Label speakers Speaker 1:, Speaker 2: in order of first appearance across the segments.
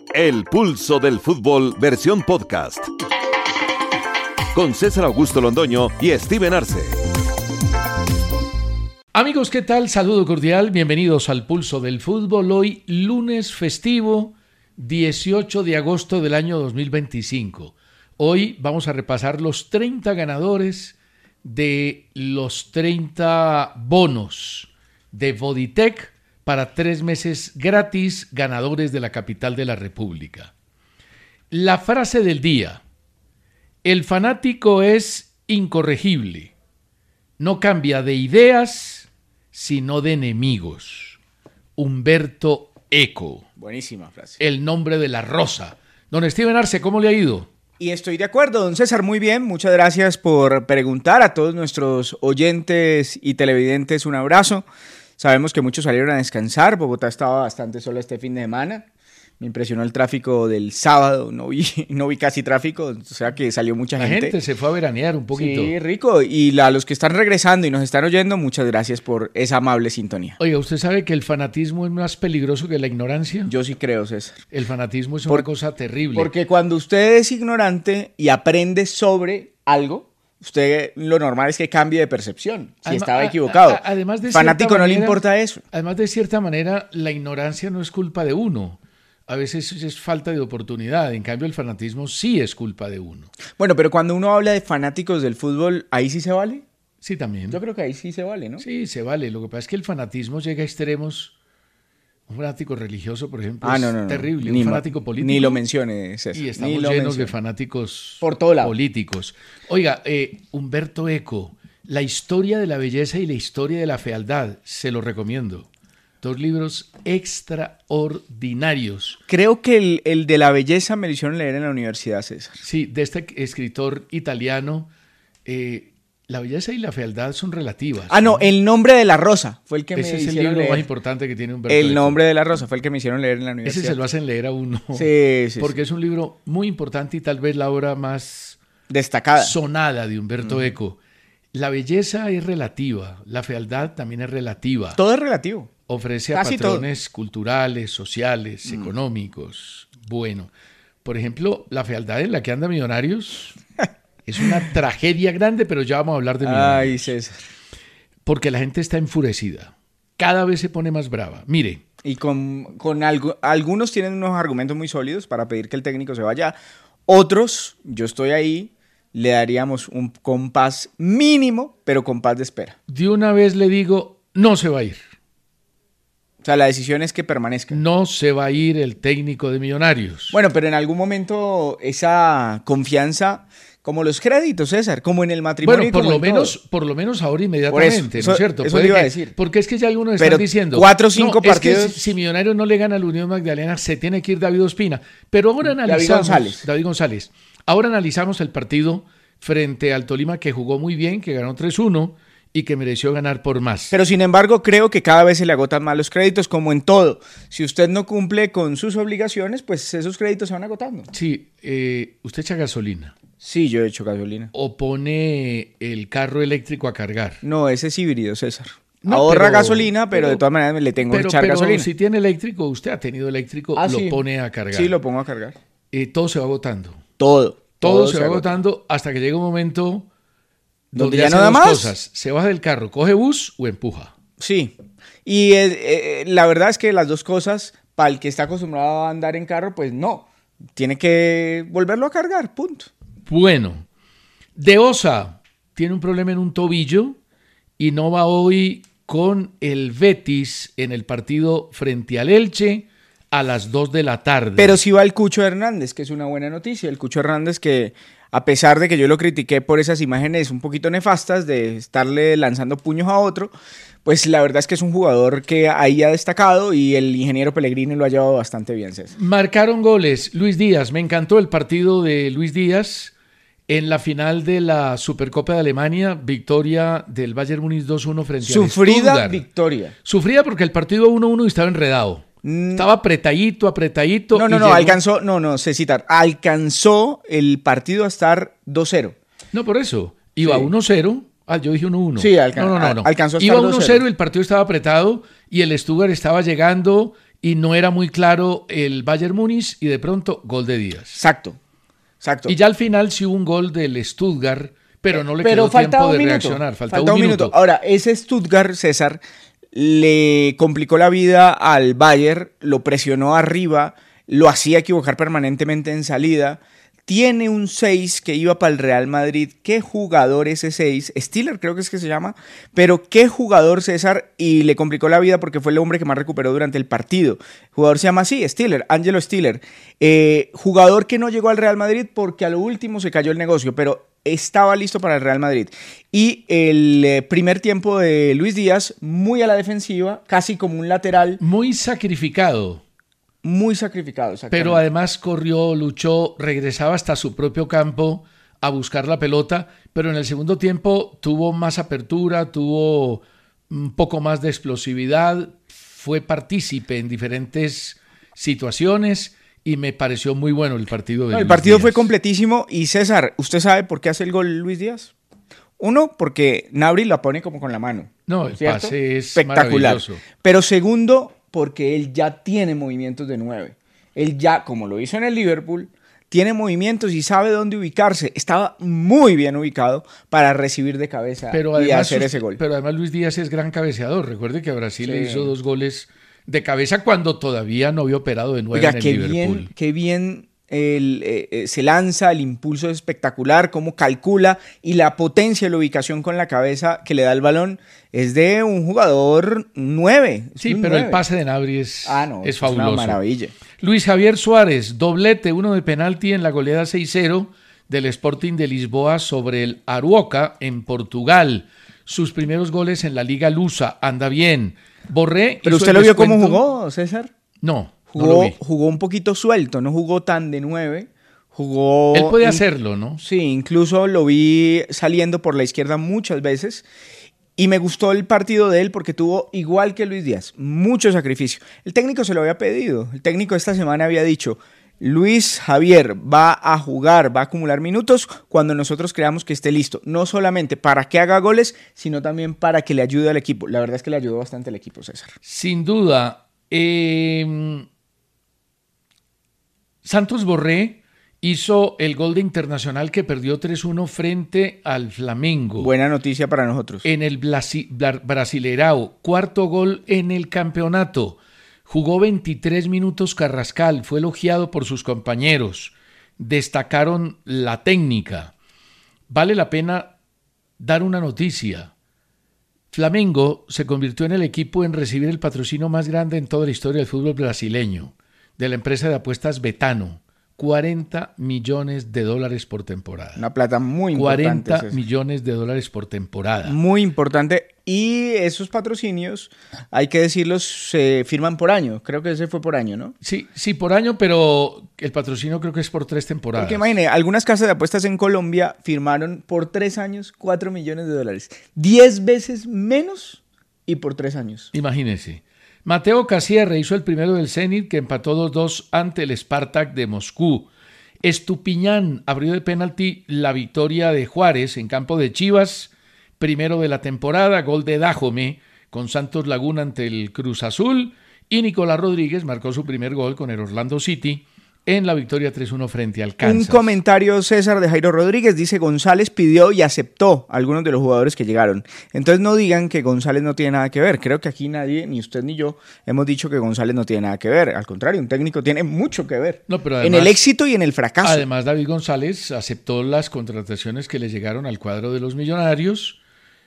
Speaker 1: El Pulso del Fútbol, versión podcast. Con César Augusto Londoño y Steven Arce.
Speaker 2: Amigos, ¿qué tal? Saludo cordial, bienvenidos al Pulso del Fútbol. Hoy, lunes festivo, 18 de agosto del año 2025. Hoy vamos a repasar los 30 ganadores de los 30 bonos de Voditech para 3 meses gratis, ganadores de la capital de la República. La frase del día: el fanático es incorregible, no cambia de ideas, sino de enemigos. Humberto Eco.
Speaker 3: Buenísima frase.
Speaker 2: El nombre de la rosa. Don Steven Arce, ¿cómo le ha ido?
Speaker 3: Y estoy de acuerdo, don César, muy bien. Muchas gracias por preguntar. A todos nuestros oyentes y televidentes, un abrazo. Sabemos que muchos salieron a descansar. Bogotá estaba bastante sola este fin de semana. Me impresionó el tráfico del sábado. No vi casi tráfico, o sea que salió mucha gente.
Speaker 2: La gente se fue a veranear un poquito.
Speaker 3: Sí, rico. Y a los que están regresando y nos están oyendo, muchas gracias por esa amable sintonía.
Speaker 2: Oiga, ¿usted sabe que el fanatismo es más peligroso que la ignorancia?
Speaker 3: Yo sí creo, César.
Speaker 2: El fanatismo es una cosa terrible.
Speaker 3: Porque cuando usted es ignorante y aprende sobre algo, usted lo normal es que cambie de percepción, si estaba equivocado.
Speaker 2: Además de
Speaker 3: fanático
Speaker 2: manera,
Speaker 3: no le importa eso.
Speaker 2: Además, de cierta manera, la ignorancia no es culpa de uno. A veces es falta de oportunidad. En cambio, el fanatismo sí es culpa de uno.
Speaker 3: Bueno, pero cuando uno habla de fanáticos del fútbol, ¿ahí sí se vale?
Speaker 2: Sí, también.
Speaker 3: Yo creo que ahí sí se vale, ¿no?
Speaker 2: Sí, se vale. Lo que pasa es que el fanatismo llega a extremos. Un fanático religioso, por ejemplo, es terrible. Un fanático político.
Speaker 3: Ni lo mencione, César.
Speaker 2: Y estamos llenos de fanáticos
Speaker 3: por todo lado.
Speaker 2: Políticos. Oiga, Humberto Eco, La historia de la belleza y la historia de la fealdad, se lo recomiendo. 2 libros extraordinarios.
Speaker 3: Creo que el de la belleza me lo hicieron leer en la universidad, César.
Speaker 2: Sí, de este escritor italiano. La belleza y la fealdad son relativas.
Speaker 3: No, El nombre de la rosa fue el que me hicieron leer.
Speaker 2: Ese es el libro más importante que tiene Humberto
Speaker 3: Eco.
Speaker 2: El
Speaker 3: nombre de la rosa fue el que me hicieron leer en la universidad.
Speaker 2: Ese se lo hacen leer a uno.
Speaker 3: Sí.
Speaker 2: Porque es un libro muy importante y tal vez la obra más
Speaker 3: destacada,
Speaker 2: sonada de Humberto Eco. La belleza es relativa, la fealdad también es relativa.
Speaker 3: Todo es relativo.
Speaker 2: Ofrece a patrones culturales, sociales, económicos. Bueno, por ejemplo, la fealdad en la que anda Millonarios es una tragedia grande, pero ya vamos a hablar de Millonarios.
Speaker 3: Ay, César.
Speaker 2: Porque la gente está enfurecida. Cada vez se pone más brava. Mire.
Speaker 3: Y con algunos tienen unos argumentos muy sólidos para pedir que el técnico se vaya. Otros, yo estoy ahí, le daríamos un compás mínimo, pero compás de espera.
Speaker 2: De una vez le digo, no se va a ir.
Speaker 3: O sea, la decisión es que permanezca.
Speaker 2: No se va a ir el técnico de Millonarios.
Speaker 3: Bueno, pero en algún momento esa confianza, como los créditos, César, como en el matrimonio.
Speaker 2: Bueno, por lo menos ahora inmediatamente, ¿no es cierto?
Speaker 3: Eso iba a decir.
Speaker 2: Porque es que ya algunos están diciendo
Speaker 3: 4 o 5 partidos.
Speaker 2: Es que si Millonarios no le gana a la Unión Magdalena, se tiene que ir David Ospina. Pero ahora analizamos. David González. Ahora analizamos el partido frente al Tolima, que jugó muy bien, que ganó 3-1 y que mereció ganar por más.
Speaker 3: Pero sin embargo, creo que cada vez se le agotan más los créditos, como en todo. Si usted no cumple con sus obligaciones, pues esos créditos se van agotando.
Speaker 2: Sí, ¿usted echa gasolina?
Speaker 3: Sí, yo he hecho gasolina.
Speaker 2: ¿O pone el carro eléctrico a cargar?
Speaker 3: No, ese es híbrido, César. Ahorra gasolina, pero de todas maneras le tengo que echar gasolina.
Speaker 2: Pero si tiene eléctrico, usted ha tenido eléctrico, lo pone a cargar.
Speaker 3: Sí, lo pongo a cargar.
Speaker 2: Todo se va agotando.
Speaker 3: Todo
Speaker 2: se va agotando hasta que llega un momento donde
Speaker 3: ya no da más.
Speaker 2: Cosas. Se baja del carro, coge bus o empuja.
Speaker 3: Sí, y la verdad es que las dos cosas, para el que está acostumbrado a andar en carro, pues no. Tiene que volverlo a cargar, punto.
Speaker 2: Bueno, De Osa tiene un problema en un tobillo y no va hoy con el Betis en el partido frente al Elche a las 2 de la tarde.
Speaker 3: Pero sí va el Cucho Hernández, que es una buena noticia. El Cucho Hernández, que a pesar de que yo lo critiqué por esas imágenes un poquito nefastas de estarle lanzando puños a otro, pues la verdad es que es un jugador que ahí ha destacado y el ingeniero Pellegrini lo ha llevado bastante bien, César.
Speaker 2: Marcaron goles Luis Díaz. Me encantó el partido de Luis Díaz en la final de la Supercopa de Alemania. Victoria del Bayern Múnich 2-1 frente al Stuttgart.
Speaker 3: Sufrida victoria.
Speaker 2: Sufrida porque el partido 1-1 estaba enredado. Estaba apretadito.
Speaker 3: Cecitar. Alcanzó el partido a estar 2-0.
Speaker 2: No, por eso. Iba 1-0. Yo dije 1-1.
Speaker 3: Sí, alcanzó a estar
Speaker 2: Iba
Speaker 3: 2-0.
Speaker 2: 1-0, el partido estaba apretado y el Stuttgart estaba llegando y no era muy claro el Bayern Múnich y de pronto gol de Díaz.
Speaker 3: Exacto.
Speaker 2: Y ya al final sí hubo un gol del Stuttgart, pero no le quedó tiempo de reaccionar. Faltaba un minuto.
Speaker 3: Ahora, ese Stuttgart, César, le complicó la vida al Bayern, lo presionó arriba, lo hacía equivocar permanentemente en salida. Tiene un 6 que iba para el Real Madrid. ¿Qué jugador ese 6? Stiller creo que es que se llama. Pero qué jugador, César, y le complicó la vida porque fue el hombre que más recuperó durante el partido. El jugador se llama así, Stiller, Angelo Stiller. Jugador que no llegó al Real Madrid porque a lo último se cayó el negocio, pero estaba listo para el Real Madrid. Y el primer tiempo de Luis Díaz, muy a la defensiva, casi como un lateral.
Speaker 2: Muy sacrificado.
Speaker 3: Muy sacrificado,
Speaker 2: pero además corrió, luchó, regresaba hasta su propio campo a buscar la pelota, pero en el segundo tiempo tuvo más apertura, tuvo un poco más de explosividad, fue partícipe en diferentes situaciones y me pareció muy bueno el partido de Luis
Speaker 3: El partido
Speaker 2: Díaz.
Speaker 3: Fue completísimo. Y César, ¿usted sabe por qué hace el gol Luis Díaz? Uno, porque Gnabry la pone como con la mano.
Speaker 2: No, el
Speaker 3: ¿cierto?
Speaker 2: pase es
Speaker 3: espectacular.
Speaker 2: maravilloso.
Speaker 3: Pero segundo, porque él ya tiene movimientos de 9. Él ya, como lo hizo en el Liverpool, tiene movimientos y sabe dónde ubicarse. Estaba muy bien ubicado para recibir de cabeza y hacer ese gol.
Speaker 2: Pero además Luis Díaz es gran cabeceador. Recuerde que a Brasil le hizo 2 goles de cabeza cuando todavía no había operado de 9 en el Liverpool.
Speaker 3: Qué bien se lanza, el impulso es espectacular, cómo calcula y la potencia de la ubicación con la cabeza que le da el balón es de un jugador 9.
Speaker 2: Sí, pero 9. El pase de Gnabry es fabuloso.
Speaker 3: Es una maravilla.
Speaker 2: Luis Javier Suárez, doblete, 1 de penalti en la goleada 6-0 del Sporting de Lisboa sobre el Arouca en Portugal. Sus primeros goles en la Liga Lusa, anda bien. Borré.
Speaker 3: ¿Pero usted lo vio cómo jugó, César?
Speaker 2: No.
Speaker 3: Jugó un poquito suelto, no jugó tan de 9.
Speaker 2: Él puede hacerlo, ¿no?
Speaker 3: Sí, incluso lo vi saliendo por la izquierda muchas veces. Y me gustó el partido de él porque tuvo, igual que Luis Díaz, mucho sacrificio. El técnico se lo había pedido. El técnico esta semana había dicho: Luis Javier va a jugar, va a acumular minutos cuando nosotros creamos que esté listo. No solamente para que haga goles, sino también para que le ayude al equipo. La verdad es que le ayudó bastante al equipo, César.
Speaker 2: Sin duda. Santos Borré hizo el gol de Internacional que perdió 3-1 frente al Flamengo.
Speaker 3: Buena noticia para nosotros.
Speaker 2: En el Brasileirao, 4º gol en el campeonato. Jugó 23 minutos Carrascal, fue elogiado por sus compañeros. Destacaron la técnica. Vale la pena dar una noticia. Flamengo se convirtió en el equipo en recibir el patrocinio más grande en toda la historia del fútbol brasileño, de la empresa de apuestas Betano. $40 millones por temporada.
Speaker 3: Una plata muy importante.
Speaker 2: 40 millones de dólares por temporada.
Speaker 3: Muy importante. Y esos patrocinios, hay que decirlos, se firman por año. Creo que ese fue por año, ¿no?
Speaker 2: Sí, por año, pero el patrocinio creo que es por 3 temporadas.
Speaker 3: Porque imagine, algunas casas de apuestas en Colombia firmaron por 3 años $4 millones. 10 veces menos y por 3 años.
Speaker 2: Imagínese. Mateo Casierre hizo el primero del Zenit, que empató 2-2 ante el Spartak de Moscú. Estupiñán abrió de penalti la victoria de Juárez en campo de Chivas, primero de la temporada, gol de Dájome con Santos Laguna ante el Cruz Azul, y Nicolás Rodríguez marcó su primer gol con el Orlando City en la victoria 3-1 frente al Kansas.
Speaker 3: Un comentario, César, de Jairo Rodríguez, dice: González pidió y aceptó a algunos de los jugadores que llegaron. Entonces no digan que González no tiene nada que ver. Creo que aquí nadie, ni usted ni yo, hemos dicho que González no tiene nada que ver. Al contrario, un técnico tiene mucho que ver.
Speaker 2: No, pero además,
Speaker 3: en el éxito y en el fracaso.
Speaker 2: Además, David González aceptó las contrataciones que le llegaron al cuadro de los Millonarios.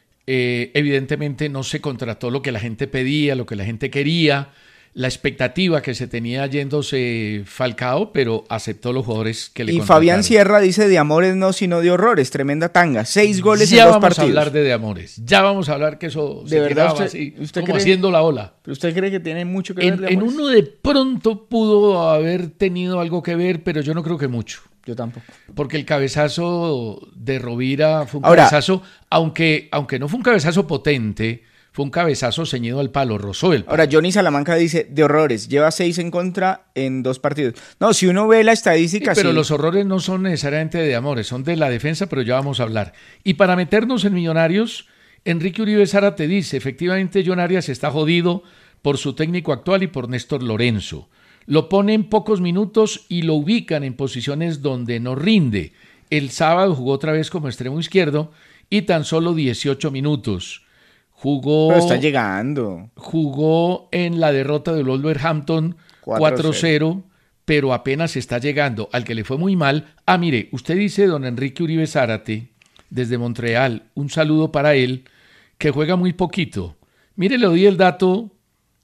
Speaker 2: Evidentemente no se contrató lo que la gente pedía, lo que la gente quería, la expectativa que se tenía yéndose Falcao, pero aceptó los jugadores que le contrataron.
Speaker 3: Y Fabián Sierra dice: de amores no, sino de horrores. Tremenda tanga. 6 goles en 2 partidos.
Speaker 2: Ya vamos a hablar de amores. Ya vamos a hablar que eso se quedaba así,
Speaker 3: ¿usted
Speaker 2: como
Speaker 3: cree,
Speaker 2: haciendo la ola.
Speaker 3: ¿Pero usted cree que tiene mucho que ver de amores?
Speaker 2: En uno de pronto pudo haber tenido algo que ver, pero yo no creo que mucho.
Speaker 3: Yo tampoco.
Speaker 2: Porque el cabezazo de Rovira fue un cabezazo, aunque no fue un cabezazo potente, fue un cabezazo ceñido al palo, rozó el palo.
Speaker 3: Ahora, Johnny Salamanca dice: de horrores, lleva 6 en contra en 2 partidos. No, si uno ve la estadística...
Speaker 2: Sí, pero los horrores no son necesariamente de amores, son de la defensa, pero ya vamos a hablar. Y para meternos en Millonarios, Enrique Uribe Zárate dice: efectivamente John Arias está jodido por su técnico actual y por Néstor Lorenzo. Lo pone en pocos minutos y lo ubican en posiciones donde no rinde. El sábado jugó otra vez como extremo izquierdo y tan solo 18 minutos.
Speaker 3: Pero está llegando.
Speaker 2: Jugó en la derrota del Wolverhampton 4-0, pero apenas está llegando. Al que le fue muy mal. Mire, usted dice don Enrique Uribe Zárate, desde Montreal, un saludo para él, que juega muy poquito. Mire, le doy el dato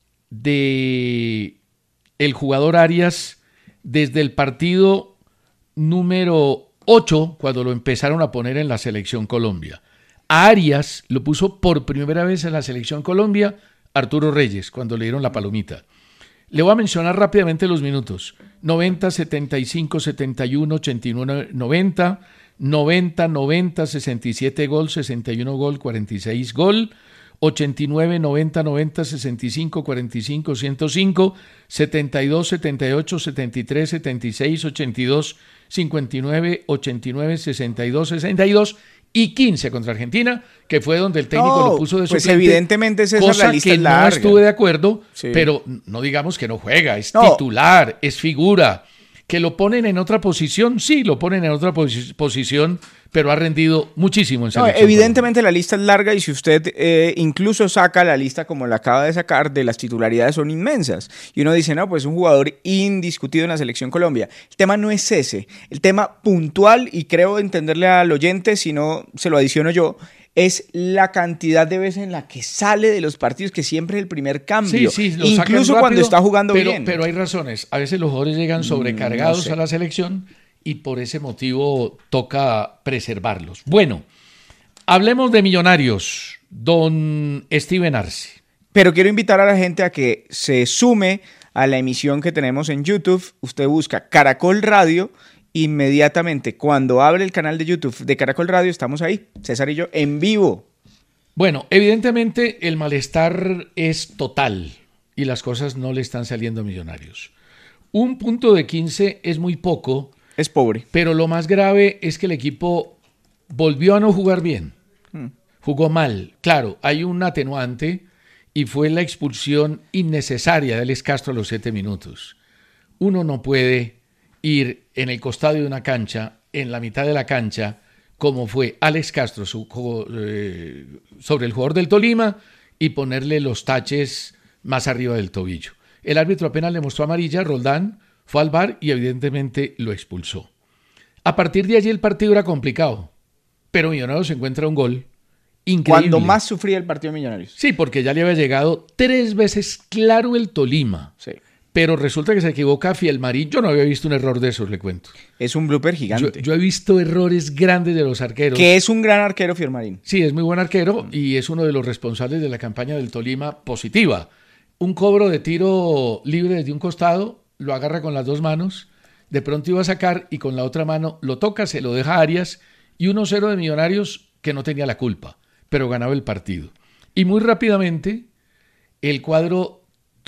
Speaker 2: de el jugador Arias desde el partido número 8, cuando lo empezaron a poner en la Selección Colombia. A Arias lo puso por primera vez en la Selección Colombia Arturo Reyes, cuando le dieron la palomita. Le voy a mencionar rápidamente los minutos. 90, 75, 71, 89, 90, 90, 90, 67 gol, 61 gol, 46 gol, 89, 90, 90, 65, 45, 105, 72, 78, 73, 76, 82, 59, 89, 62, 62 y 15 contra Argentina, que fue donde el técnico lo puso de suplente.
Speaker 3: Pues evidentemente esa es la lista
Speaker 2: que
Speaker 3: larga.
Speaker 2: No estuve de acuerdo,
Speaker 3: sí.
Speaker 2: Pero no digamos que no juega, es titular, es figura. ¿Que lo ponen en otra posición? Sí, lo ponen en otra posición, pero ha rendido muchísimo en selección.
Speaker 3: Evidentemente la lista es larga y si usted incluso saca la lista como la acaba de sacar, de las titularidades son inmensas. Y uno dice, no, pues un jugador indiscutido en la Selección Colombia. El tema no es ese. El tema puntual, y creo entenderle al oyente, si no se lo adiciono yo, es la cantidad de veces en la que sale de los partidos, que siempre es el primer cambio.
Speaker 2: Sí,
Speaker 3: incluso rápido, cuando está jugando bien.
Speaker 2: Pero hay razones. A veces los jugadores llegan sobrecargados a la selección y por ese motivo toca preservarlos. Bueno, hablemos de Millonarios, don Steven Arce.
Speaker 3: Pero quiero invitar a la gente a que se sume a la emisión que tenemos en YouTube. Usted busca Caracol Radio. Inmediatamente, cuando abre el canal de YouTube de Caracol Radio, estamos ahí, César y yo, en vivo.
Speaker 2: Bueno, evidentemente el malestar es total y las cosas no le están saliendo a Millonarios. Un punto de 15 es muy poco.
Speaker 3: Es pobre.
Speaker 2: Pero lo más grave es que el equipo volvió a no jugar bien. Jugó mal. Claro, hay un atenuante y fue la expulsión innecesaria de Alex Castro a los 7 minutos. Uno no puede ir en el costado de una cancha, en la mitad de la cancha, como fue Alex Castro sobre el jugador del Tolima y ponerle los taches más arriba del tobillo. El árbitro apenas le mostró amarilla, Roldán fue al VAR y evidentemente lo expulsó. A partir de allí el partido era complicado, pero Millonarios encuentra un gol increíble.
Speaker 3: Cuando más sufría el partido de Millonarios.
Speaker 2: Sí, porque ya le había llegado 3 veces claro el Tolima.
Speaker 3: Sí.
Speaker 2: Pero resulta que se equivoca Fielmarín. Yo no había visto un error de esos, le cuento.
Speaker 3: Es un blooper gigante.
Speaker 2: Yo he visto errores grandes de los arqueros.
Speaker 3: Que es un gran arquero Fielmarín.
Speaker 2: Sí, es muy buen arquero y es uno de los responsables de la campaña del Tolima positiva. Un cobro de tiro libre desde un costado, lo agarra con las 2 manos, de pronto iba a sacar y con la otra mano lo toca, se lo deja a Arias y 1-0 de Millonarios que no tenía la culpa, pero ganaba el partido. Y muy rápidamente el cuadro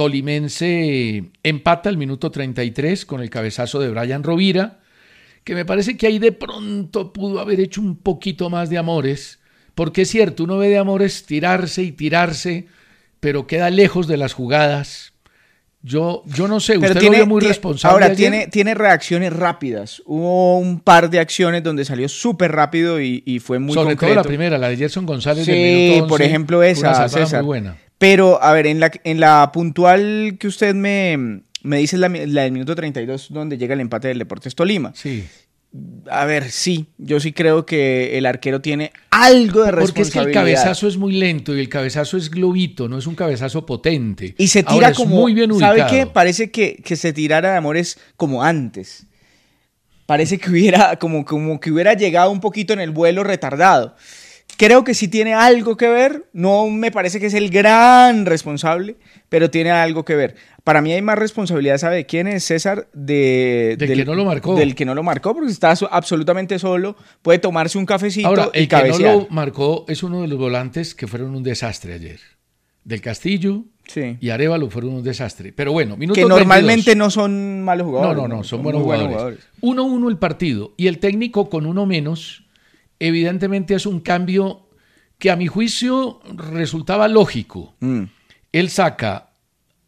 Speaker 2: tolimense empata al minuto 33 con el cabezazo de Brian Rovira, que me parece que ahí de pronto pudo haber hecho un poquito más de Amores, porque es cierto, uno ve de Amores tirarse y tirarse, pero queda lejos de las jugadas. Yo no sé, usted lo vio muy responsable.
Speaker 3: Ahora, tiene reacciones rápidas. Hubo un par de acciones donde salió súper rápido y fue muy
Speaker 2: sobre
Speaker 3: concreto.
Speaker 2: Todo la primera, la de Gerson González.
Speaker 3: Sí,
Speaker 2: del minuto 11,
Speaker 3: por ejemplo esa, César.
Speaker 2: Muy buena.
Speaker 3: Pero, a ver, en la puntual que usted me dice la del minuto 32, donde llega el empate del Deportes Tolima.
Speaker 2: Sí.
Speaker 3: A ver, sí, yo sí creo que el arquero tiene algo de responsabilidad.
Speaker 2: Porque es que el cabezazo es muy lento y el cabezazo es globito, no es un cabezazo potente.
Speaker 3: Y se tira
Speaker 2: ahora
Speaker 3: como,
Speaker 2: muy bien ubicado.
Speaker 3: ¿Sabe qué? Parece que se tirara de Amores como antes. Parece que hubiera como que hubiera llegado un poquito en el vuelo retardado. Creo que sí tiene algo que ver, no me parece que es el gran responsable, pero tiene algo que ver. Para mí hay más responsabilidad, ¿sabe de quién es, César? Del
Speaker 2: que no lo marcó.
Speaker 3: Del que no lo marcó, porque está absolutamente solo, puede tomarse un cafecito.
Speaker 2: Ahora,
Speaker 3: y
Speaker 2: el
Speaker 3: cabecear.
Speaker 2: que no lo marcó es uno de los volantes que fueron un desastre ayer. Del Castillo y Arévalo fueron un desastre. Pero bueno, minuto
Speaker 3: que
Speaker 2: 32.
Speaker 3: Normalmente no son malos jugadores.
Speaker 2: No, son buenos jugadores. 1-1 el partido y el técnico con uno menos evidentemente es un cambio que a mi juicio resultaba lógico. Él saca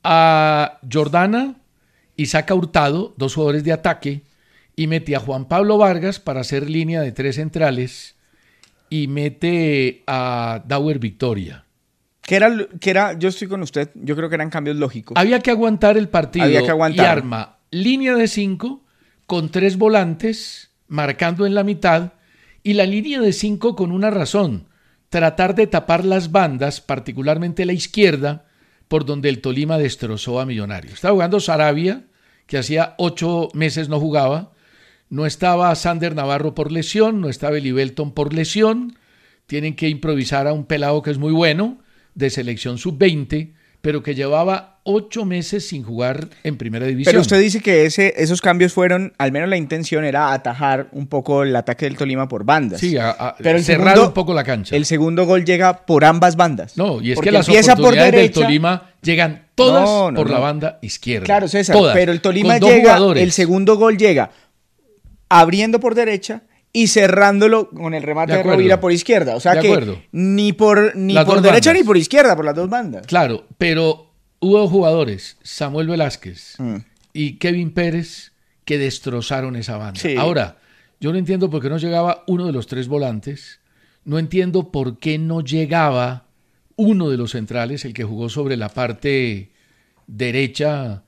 Speaker 2: a Jordana y saca a Hurtado, 2 jugadores de ataque, y mete a Juan Pablo Vargas para hacer línea de 3 centrales y mete a Dauer Victoria.
Speaker 3: ¿Qué era? Yo estoy con usted, yo creo que eran cambios lógicos.
Speaker 2: Había que aguantar el partido.
Speaker 3: Había que aguantar.
Speaker 2: Y arma línea de 5 con 3 volantes marcando en la mitad y la línea de 5 con una razón, tratar de tapar las bandas, particularmente la izquierda, por donde el Tolima destrozó a Millonarios. Estaba jugando Sarabia, que hacía 8 meses no jugaba, no estaba Sander Navarro por lesión, no estaba Eli Belton por lesión, tienen que improvisar a un pelado que es muy bueno, de selección sub-20, pero que llevaba 8 meses sin jugar en primera división.
Speaker 3: Pero usted dice que esos cambios fueron, al menos la intención era atajar un poco el ataque del Tolima por bandas.
Speaker 2: Sí,
Speaker 3: pero
Speaker 2: cerrar un poco la cancha.
Speaker 3: El segundo gol llega por ambas bandas.
Speaker 2: No, y es que las oportunidades del Tolima llegan todas por la banda izquierda.
Speaker 3: Claro, César,
Speaker 2: todas,
Speaker 3: pero el Tolima llega, el segundo gol llega abriendo por derecha y cerrándolo con el remate de Rovira por izquierda. O sea que ni por derecha ni por izquierda, por las dos bandas.
Speaker 2: Claro, pero hubo 2 jugadores, Samuel Velázquez y Kevin Pérez, que destrozaron esa banda. Sí. Ahora, yo no entiendo por qué no llegaba uno de los 3 volantes, no entiendo por qué no llegaba uno de los centrales, el que jugó sobre la parte derecha,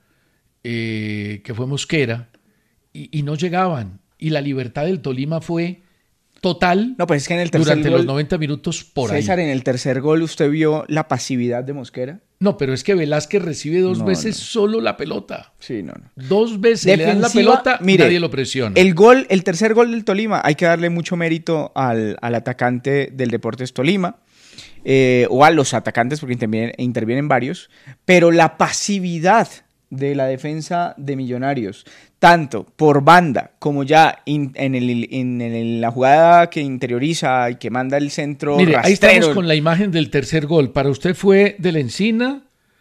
Speaker 2: que fue Mosquera, y no llegaban. Y la libertad del Tolima fue total.
Speaker 3: No, pues es que en el tercer
Speaker 2: durante los 90 minutos por ahí.
Speaker 3: César, en el tercer gol, ¿usted vio la pasividad de Mosquera?
Speaker 2: No, pero es que Velázquez recibe 2 veces solo la pelota.
Speaker 3: Sí, no.
Speaker 2: 2 veces le dan la pelota,
Speaker 3: mire,
Speaker 2: nadie lo presiona.
Speaker 3: El tercer gol del Tolima, hay que darle mucho mérito al atacante del Deportes Tolima, o a los atacantes, porque intervienen varios, pero la pasividad de la defensa de Millonarios, tanto por banda como ya en la jugada que interioriza y que manda el centro.
Speaker 2: Mire,
Speaker 3: rastrero.
Speaker 2: Ahí estamos con la imagen del tercer gol. ¿Para usted fue de Lencina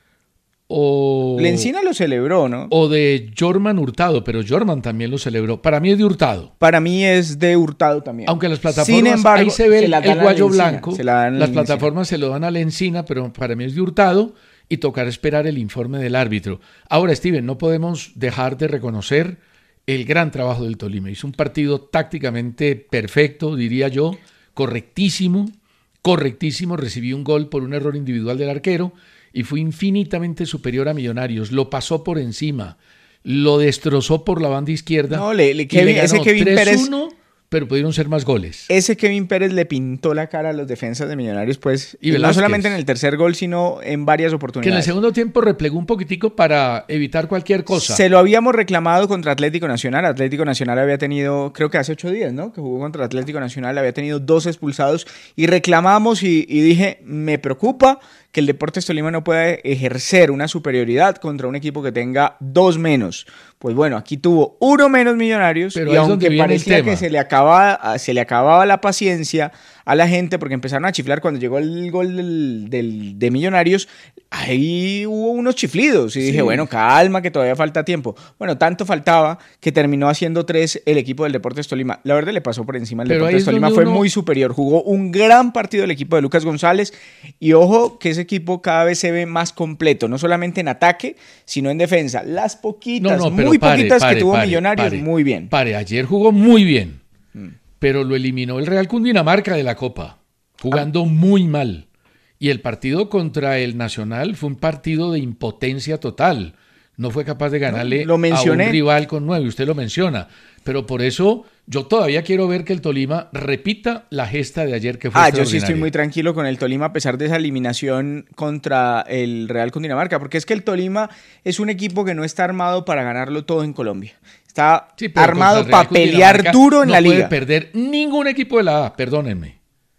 Speaker 2: o...?
Speaker 3: Lencina lo celebró, ¿no?
Speaker 2: O de Jorman Hurtado, pero Jorman también lo celebró. Para mí es de Hurtado.
Speaker 3: Para mí es de Hurtado también.
Speaker 2: Aunque las plataformas,
Speaker 3: sin embargo,
Speaker 2: ahí se ve el guayo blanco.
Speaker 3: Las
Speaker 2: plataformas se lo dan a Lencina, pero para mí es de Hurtado. Y tocar esperar el informe del árbitro. Ahora, Steven, no podemos dejar de reconocer el gran trabajo del Tolima. Hizo un partido tácticamente perfecto, diría yo, correctísimo, recibió un gol por un error individual del arquero y fue infinitamente superior a Millonarios. Lo pasó por encima, lo destrozó por la banda izquierda.
Speaker 3: No,
Speaker 2: le ganó 3-1, pero pudieron ser más goles.
Speaker 3: Ese Kevin Pérez le pintó la cara a los defensas de Millonarios, pues,
Speaker 2: y
Speaker 3: no solamente en el tercer gol, sino en varias oportunidades.
Speaker 2: Que en el segundo tiempo replegó un poquitico para evitar cualquier cosa.
Speaker 3: Se lo habíamos reclamado contra Atlético Nacional. Atlético Nacional había tenido, creo que hace 8 días, ¿no? Que jugó contra Atlético Nacional, había tenido 2 expulsados y reclamamos y dije, me preocupa que el Deportes Tolima no pueda ejercer una superioridad contra un equipo que tenga 2 menos. Pues bueno, aquí tuvo 1 menos Millonarios,
Speaker 2: pero
Speaker 3: y aunque parecía que se le acababa la paciencia a la gente porque empezaron a chiflar cuando llegó el gol de Millonarios, ahí hubo unos chiflidos y dije, bueno, calma, que todavía falta tiempo. Bueno, tanto faltaba que terminó haciendo 3 el equipo del Deportes Tolima. La verdad le pasó por encima. El Deportes Tolima fue muy superior. Jugó un gran partido el equipo de Lucas González y ojo que ese equipo cada vez se ve más completo, no solamente en ataque, sino en defensa. Las poquitas, muy poquitas que tuvo Millonarios, muy bien.
Speaker 2: Ayer jugó muy bien, pero lo eliminó el Real Cundinamarca de la Copa, jugando muy mal. Y el partido contra el Nacional fue un partido de impotencia total. No fue capaz de ganarle a un rival con 9, usted lo menciona. Pero por eso yo todavía quiero ver que el Tolima repita la gesta de ayer que fue extraordinaria.
Speaker 3: Yo sí estoy muy tranquilo con el Tolima a pesar de esa eliminación contra el Real Cundinamarca, porque es que el Tolima es un equipo que no está armado para ganarlo todo en Colombia. Está armado para pelear duro en la liga.
Speaker 2: No puede perder ningún equipo de la A, perdónenme.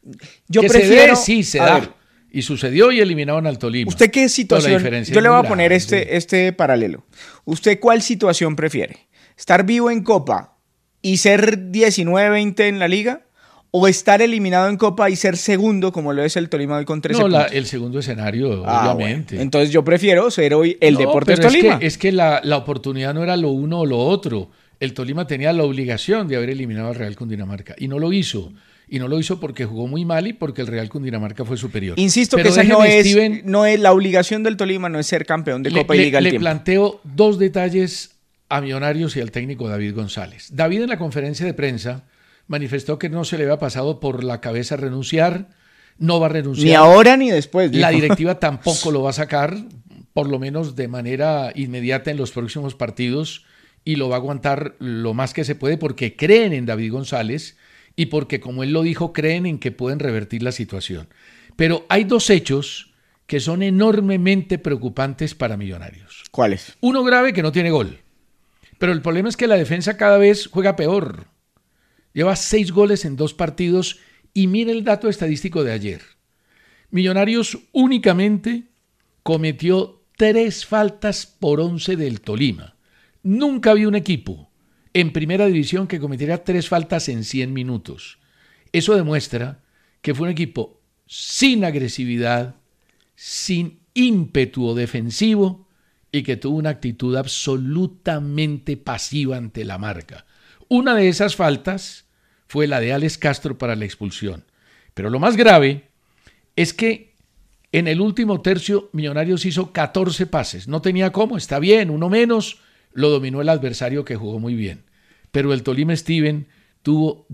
Speaker 3: Yo
Speaker 2: que
Speaker 3: prefiero...
Speaker 2: se da. Y sucedió y eliminaron al Tolima.
Speaker 3: ¿Usted qué situación? Yo le voy a poner este paralelo. ¿Usted cuál situación prefiere? ¿Estar vivo en Copa y ser 19-20 en la liga? ¿O estar eliminado en Copa y ser segundo, como lo es el Tolima hoy con 13 puntos?
Speaker 2: El segundo escenario, obviamente.
Speaker 3: Bueno. Entonces yo prefiero ser hoy el Deportes Tolima.
Speaker 2: Es que la oportunidad no era lo uno o lo otro. El Tolima tenía la obligación de haber eliminado al Real Cundinamarca y no lo hizo. Y no lo hizo porque jugó muy mal y porque el Real Cundinamarca fue superior.
Speaker 3: Insisto
Speaker 2: pero
Speaker 3: que esa no es la obligación del Tolima, no es ser campeón de Copa y Liga al tiempo.
Speaker 2: Le planteo dos detalles a Millonarios y al técnico David González. David en la conferencia de prensa manifestó que no se le había pasado por la cabeza renunciar, no va a renunciar.
Speaker 3: Ni ahora ni después.
Speaker 2: La directiva tampoco lo va a sacar, por lo menos de manera inmediata en los próximos partidos, y lo va a aguantar lo más que se puede porque creen en David González y porque, como él lo dijo, creen en que pueden revertir la situación. Pero hay dos hechos que son enormemente preocupantes para Millonarios.
Speaker 3: ¿Cuáles?
Speaker 2: Uno grave, que no tiene gol. Pero el problema es que la defensa cada vez juega peor. Lleva 6 goles en 2 partidos y mire el dato estadístico de ayer. Millonarios únicamente cometió 3 faltas por 11 del Tolima. Nunca había un equipo en primera división que cometiera 3 faltas en 100 minutos. Eso demuestra que fue un equipo sin agresividad, sin ímpetu defensivo y que tuvo una actitud absolutamente pasiva ante la marca. Una de esas faltas fue la de Alex Castro para la expulsión. Pero lo más grave es que en el último tercio Millonarios hizo 14 pases. No tenía cómo, está bien, uno menos, lo dominó el adversario que jugó muy bien. Pero el Tolima Steven tuvo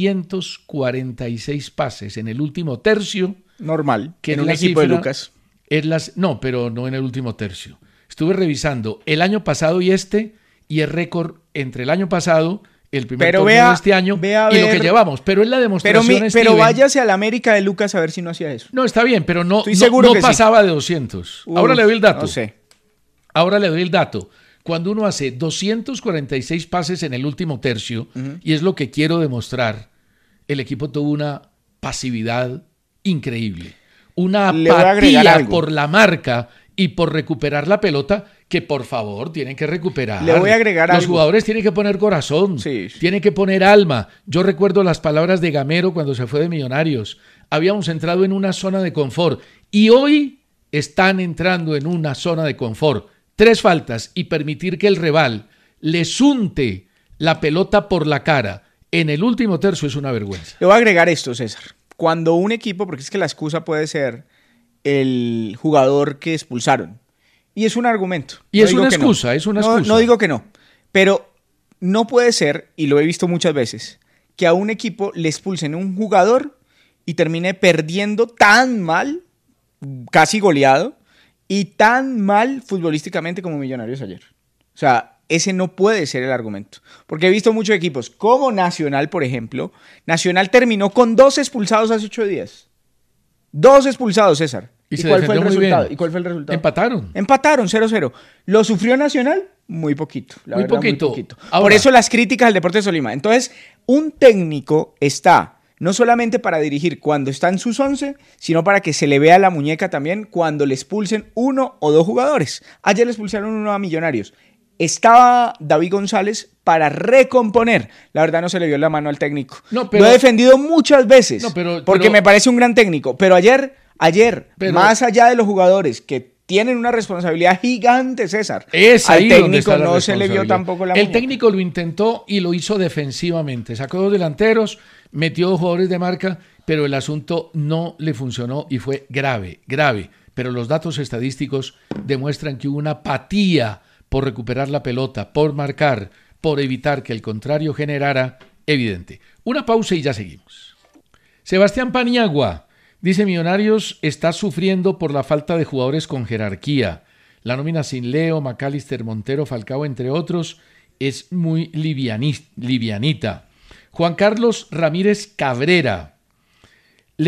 Speaker 2: 246 pases en el último tercio.
Speaker 3: Normal, que en un equipo de Lucas.
Speaker 2: No, pero no en el último tercio. Estuve revisando el año pasado y el récord entre el año pasado, el primer torneo de este año y lo que llevamos. Pero es la demostración,
Speaker 3: pero váyase al América de Lucas a ver si no hacía eso.
Speaker 2: No, está bien, pero no pasaba de 200. Ahora le doy el dato.
Speaker 3: No sé.
Speaker 2: Ahora le doy el dato. Cuando uno hace 246 pases en el último tercio, y es lo que quiero demostrar, el equipo tuvo una pasividad increíble. Una apatía por la marca y por recuperar la pelota que, por favor, tienen que recuperar.
Speaker 3: Le voy a agregar algo.
Speaker 2: Los jugadores tienen que poner corazón, tienen que poner alma. Yo recuerdo las palabras de Gamero cuando se fue de Millonarios. Habíamos entrado en una zona de confort y hoy están entrando en una zona de confort. 3 faltas y permitir que el rival les unte la pelota por la cara en el último tercio es una vergüenza.
Speaker 3: Le voy a agregar esto, César. Cuando un equipo, porque es que la excusa puede ser el jugador que expulsaron, y es un argumento.
Speaker 2: Y es una excusa, es una excusa.
Speaker 3: No digo que no, pero no puede ser, y lo he visto muchas veces, que a un equipo le expulsen un jugador y termine perdiendo tan mal, casi goleado, y tan mal futbolísticamente como Millonarios ayer. O sea, ese no puede ser el argumento. Porque he visto muchos equipos, como Nacional, por ejemplo. Nacional terminó con 2 expulsados hace 8 días. 2 expulsados, César.
Speaker 2: ¿Y cuál fue el resultado?
Speaker 3: ¿Y cuál fue el resultado?
Speaker 2: Empataron
Speaker 3: 0-0. ¿Lo sufrió Nacional? Muy poquito.
Speaker 2: Muy poquito.
Speaker 3: Ahora, por eso las críticas al Deportes Tolima. Entonces, un técnico está no solamente para dirigir cuando está en sus 11, sino para que se le vea la muñeca también cuando le expulsen 1 o 2 jugadores. Ayer le expulsaron 1 a Millonarios. Estaba David González para recomponer. La verdad no se le vio la mano al técnico. Lo he defendido muchas veces porque me parece un gran técnico. Pero ayer, más allá de los jugadores que tienen una responsabilidad gigante, César, al técnico no se le vio tampoco la muñeca.
Speaker 2: El técnico lo intentó y lo hizo defensivamente. Sacó 2 delanteros, metió 2 jugadores de marca, pero el asunto no le funcionó y fue grave. Pero los datos estadísticos demuestran que hubo una apatía por recuperar la pelota, por marcar, por evitar que el contrario generara, evidente. Una pausa y ya seguimos. Sebastián Paniagua dice: Millonarios está sufriendo por la falta de jugadores con jerarquía. La nómina sin Leo, Macalister, Montero, Falcao, entre otros, es muy livianita. Juan Carlos Ramírez Cabrera. Le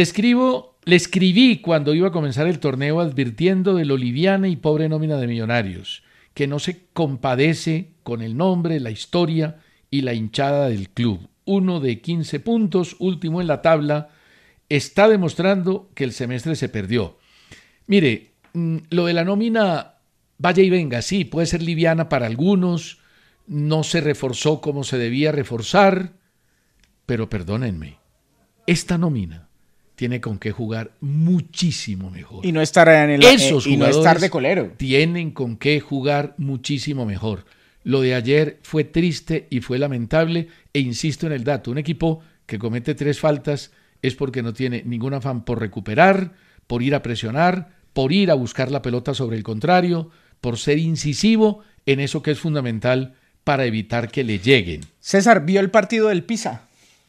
Speaker 2: escribí cuando iba a comenzar el torneo advirtiendo de lo liviana y pobre nómina de Millonarios, que no se compadece con el nombre, la historia y la hinchada del club. 1 de 15 puntos, último en la tabla, está demostrando que el semestre se perdió. Mire, lo de la nómina vaya y venga, sí, puede ser liviana para algunos, no se reforzó como se debía reforzar, pero perdónenme, esta nómina tiene con qué jugar muchísimo mejor.
Speaker 3: Y no estar de colero.
Speaker 2: Tienen con qué jugar muchísimo mejor. Lo de ayer fue triste y fue lamentable, e insisto en el dato, un equipo que comete 3 faltas es porque no tiene ningún afán por recuperar, por ir a presionar, por ir a buscar la pelota sobre el contrario, por ser incisivo en eso que es fundamental para evitar que le lleguen.
Speaker 3: César, ¿vio el partido del Pisa?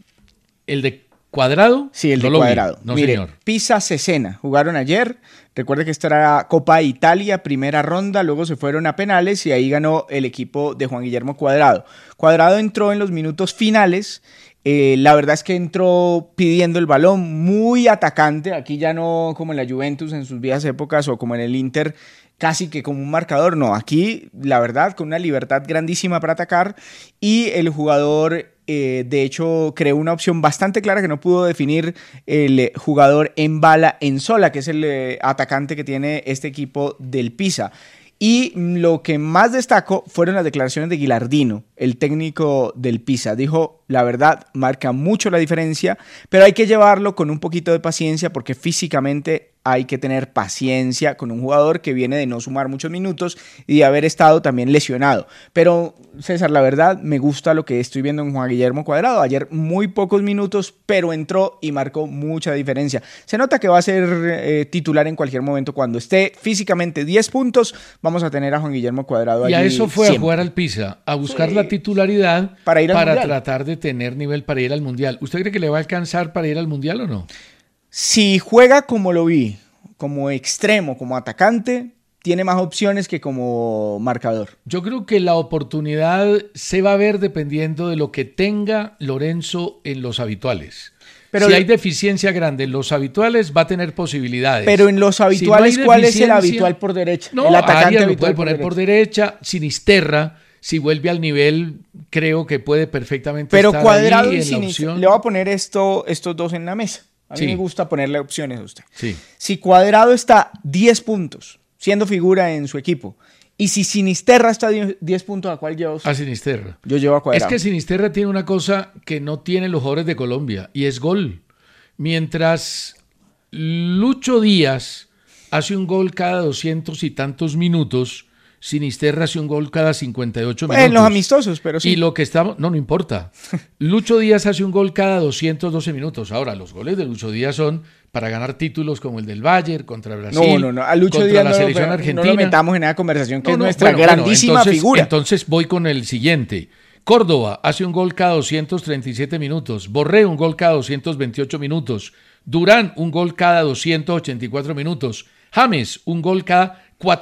Speaker 2: ¿El de Cuadrado?
Speaker 3: Sí, el de
Speaker 2: No
Speaker 3: Cuadrado.
Speaker 2: No,
Speaker 3: mire,
Speaker 2: señor.
Speaker 3: Pisa-Cesena jugaron ayer. Recuerde que esta era Copa Italia, primera ronda, luego se fueron a penales y ahí ganó el equipo de Juan Guillermo Cuadrado. Cuadrado entró en los minutos finales. La verdad es que entró pidiendo el balón, muy atacante. Aquí ya no como en la Juventus en sus viejas épocas o como en el Inter, casi que como un marcador. No, aquí la verdad con una libertad grandísima para atacar y el jugador de hecho creó una opción bastante clara que no pudo definir el jugador Mbala Nsola, que es el atacante que tiene este equipo del Pisa. Y lo que más destacó fueron las declaraciones de Gilardino, el técnico del Pisa. Dijo, la verdad, marca mucho la diferencia, pero hay que llevarlo con un poquito de paciencia porque físicamente hay que tener paciencia con un jugador que viene de no sumar muchos minutos y de haber estado también lesionado. Pero, César, la verdad, me gusta lo que estoy viendo en Juan Guillermo Cuadrado. Ayer muy pocos minutos, pero entró y marcó mucha diferencia. Se nota que va a ser titular en cualquier momento. Cuando esté físicamente 10 puntos, vamos a tener a Juan Guillermo Cuadrado allí.
Speaker 2: Y a eso fue
Speaker 3: siempre.
Speaker 2: a jugar al Pisa, a buscar la titularidad para
Speaker 3: Mundial.
Speaker 2: tratar de tener nivel para ir al Mundial. ¿Usted cree que le va a alcanzar para ir al Mundial o no?
Speaker 3: Si juega como lo vi, como extremo, como atacante, tiene más opciones que como marcador.
Speaker 2: Yo creo que la oportunidad se va a ver dependiendo de lo que tenga Lorenzo en los habituales. Pero si hay deficiencia grande en los habituales, va a tener posibilidades.
Speaker 3: Pero en los habituales, si no ¿cuál es el habitual por derecha?
Speaker 2: No,
Speaker 3: el atacante
Speaker 2: Arias lo puede poner por derecha. Sinisterra, si vuelve al nivel, creo que puede perfectamente
Speaker 3: pero
Speaker 2: estar
Speaker 3: Cuadrado
Speaker 2: ahí
Speaker 3: y
Speaker 2: en la opción.
Speaker 3: Le voy a poner estos dos en la mesa. A mí
Speaker 2: Sí.
Speaker 3: me gusta ponerle opciones a usted.
Speaker 2: Sí.
Speaker 3: Si Cuadrado está 10 puntos, siendo figura en su equipo, y si Sinisterra está 10 puntos, ¿a cuál lleva usted?
Speaker 2: A Sinisterra.
Speaker 3: Yo llevo a Cuadrado.
Speaker 2: Es que Sinisterra tiene una cosa que no tienen los jugadores de Colombia, y es gol. Mientras Lucho Díaz hace un gol cada 200 y tantos minutos, Sinisterra hace un gol cada 58 minutos.
Speaker 3: En los amistosos, pero sí.
Speaker 2: Y lo que estamos... No importa. Lucho Díaz hace un gol cada 212 minutos. Ahora, los goles de Lucho Díaz son para ganar títulos como el del Bayern contra Brasil.
Speaker 3: No. A Lucho
Speaker 2: contra
Speaker 3: Díaz
Speaker 2: la selección argentina.
Speaker 3: No lo metamos en esa conversación que es nuestra
Speaker 2: bueno,
Speaker 3: grandísima figura.
Speaker 2: Entonces voy con el siguiente. Córdoba hace un gol cada 237 minutos. Borré un gol cada 228 minutos. Durán un gol cada 284 minutos. James un gol cada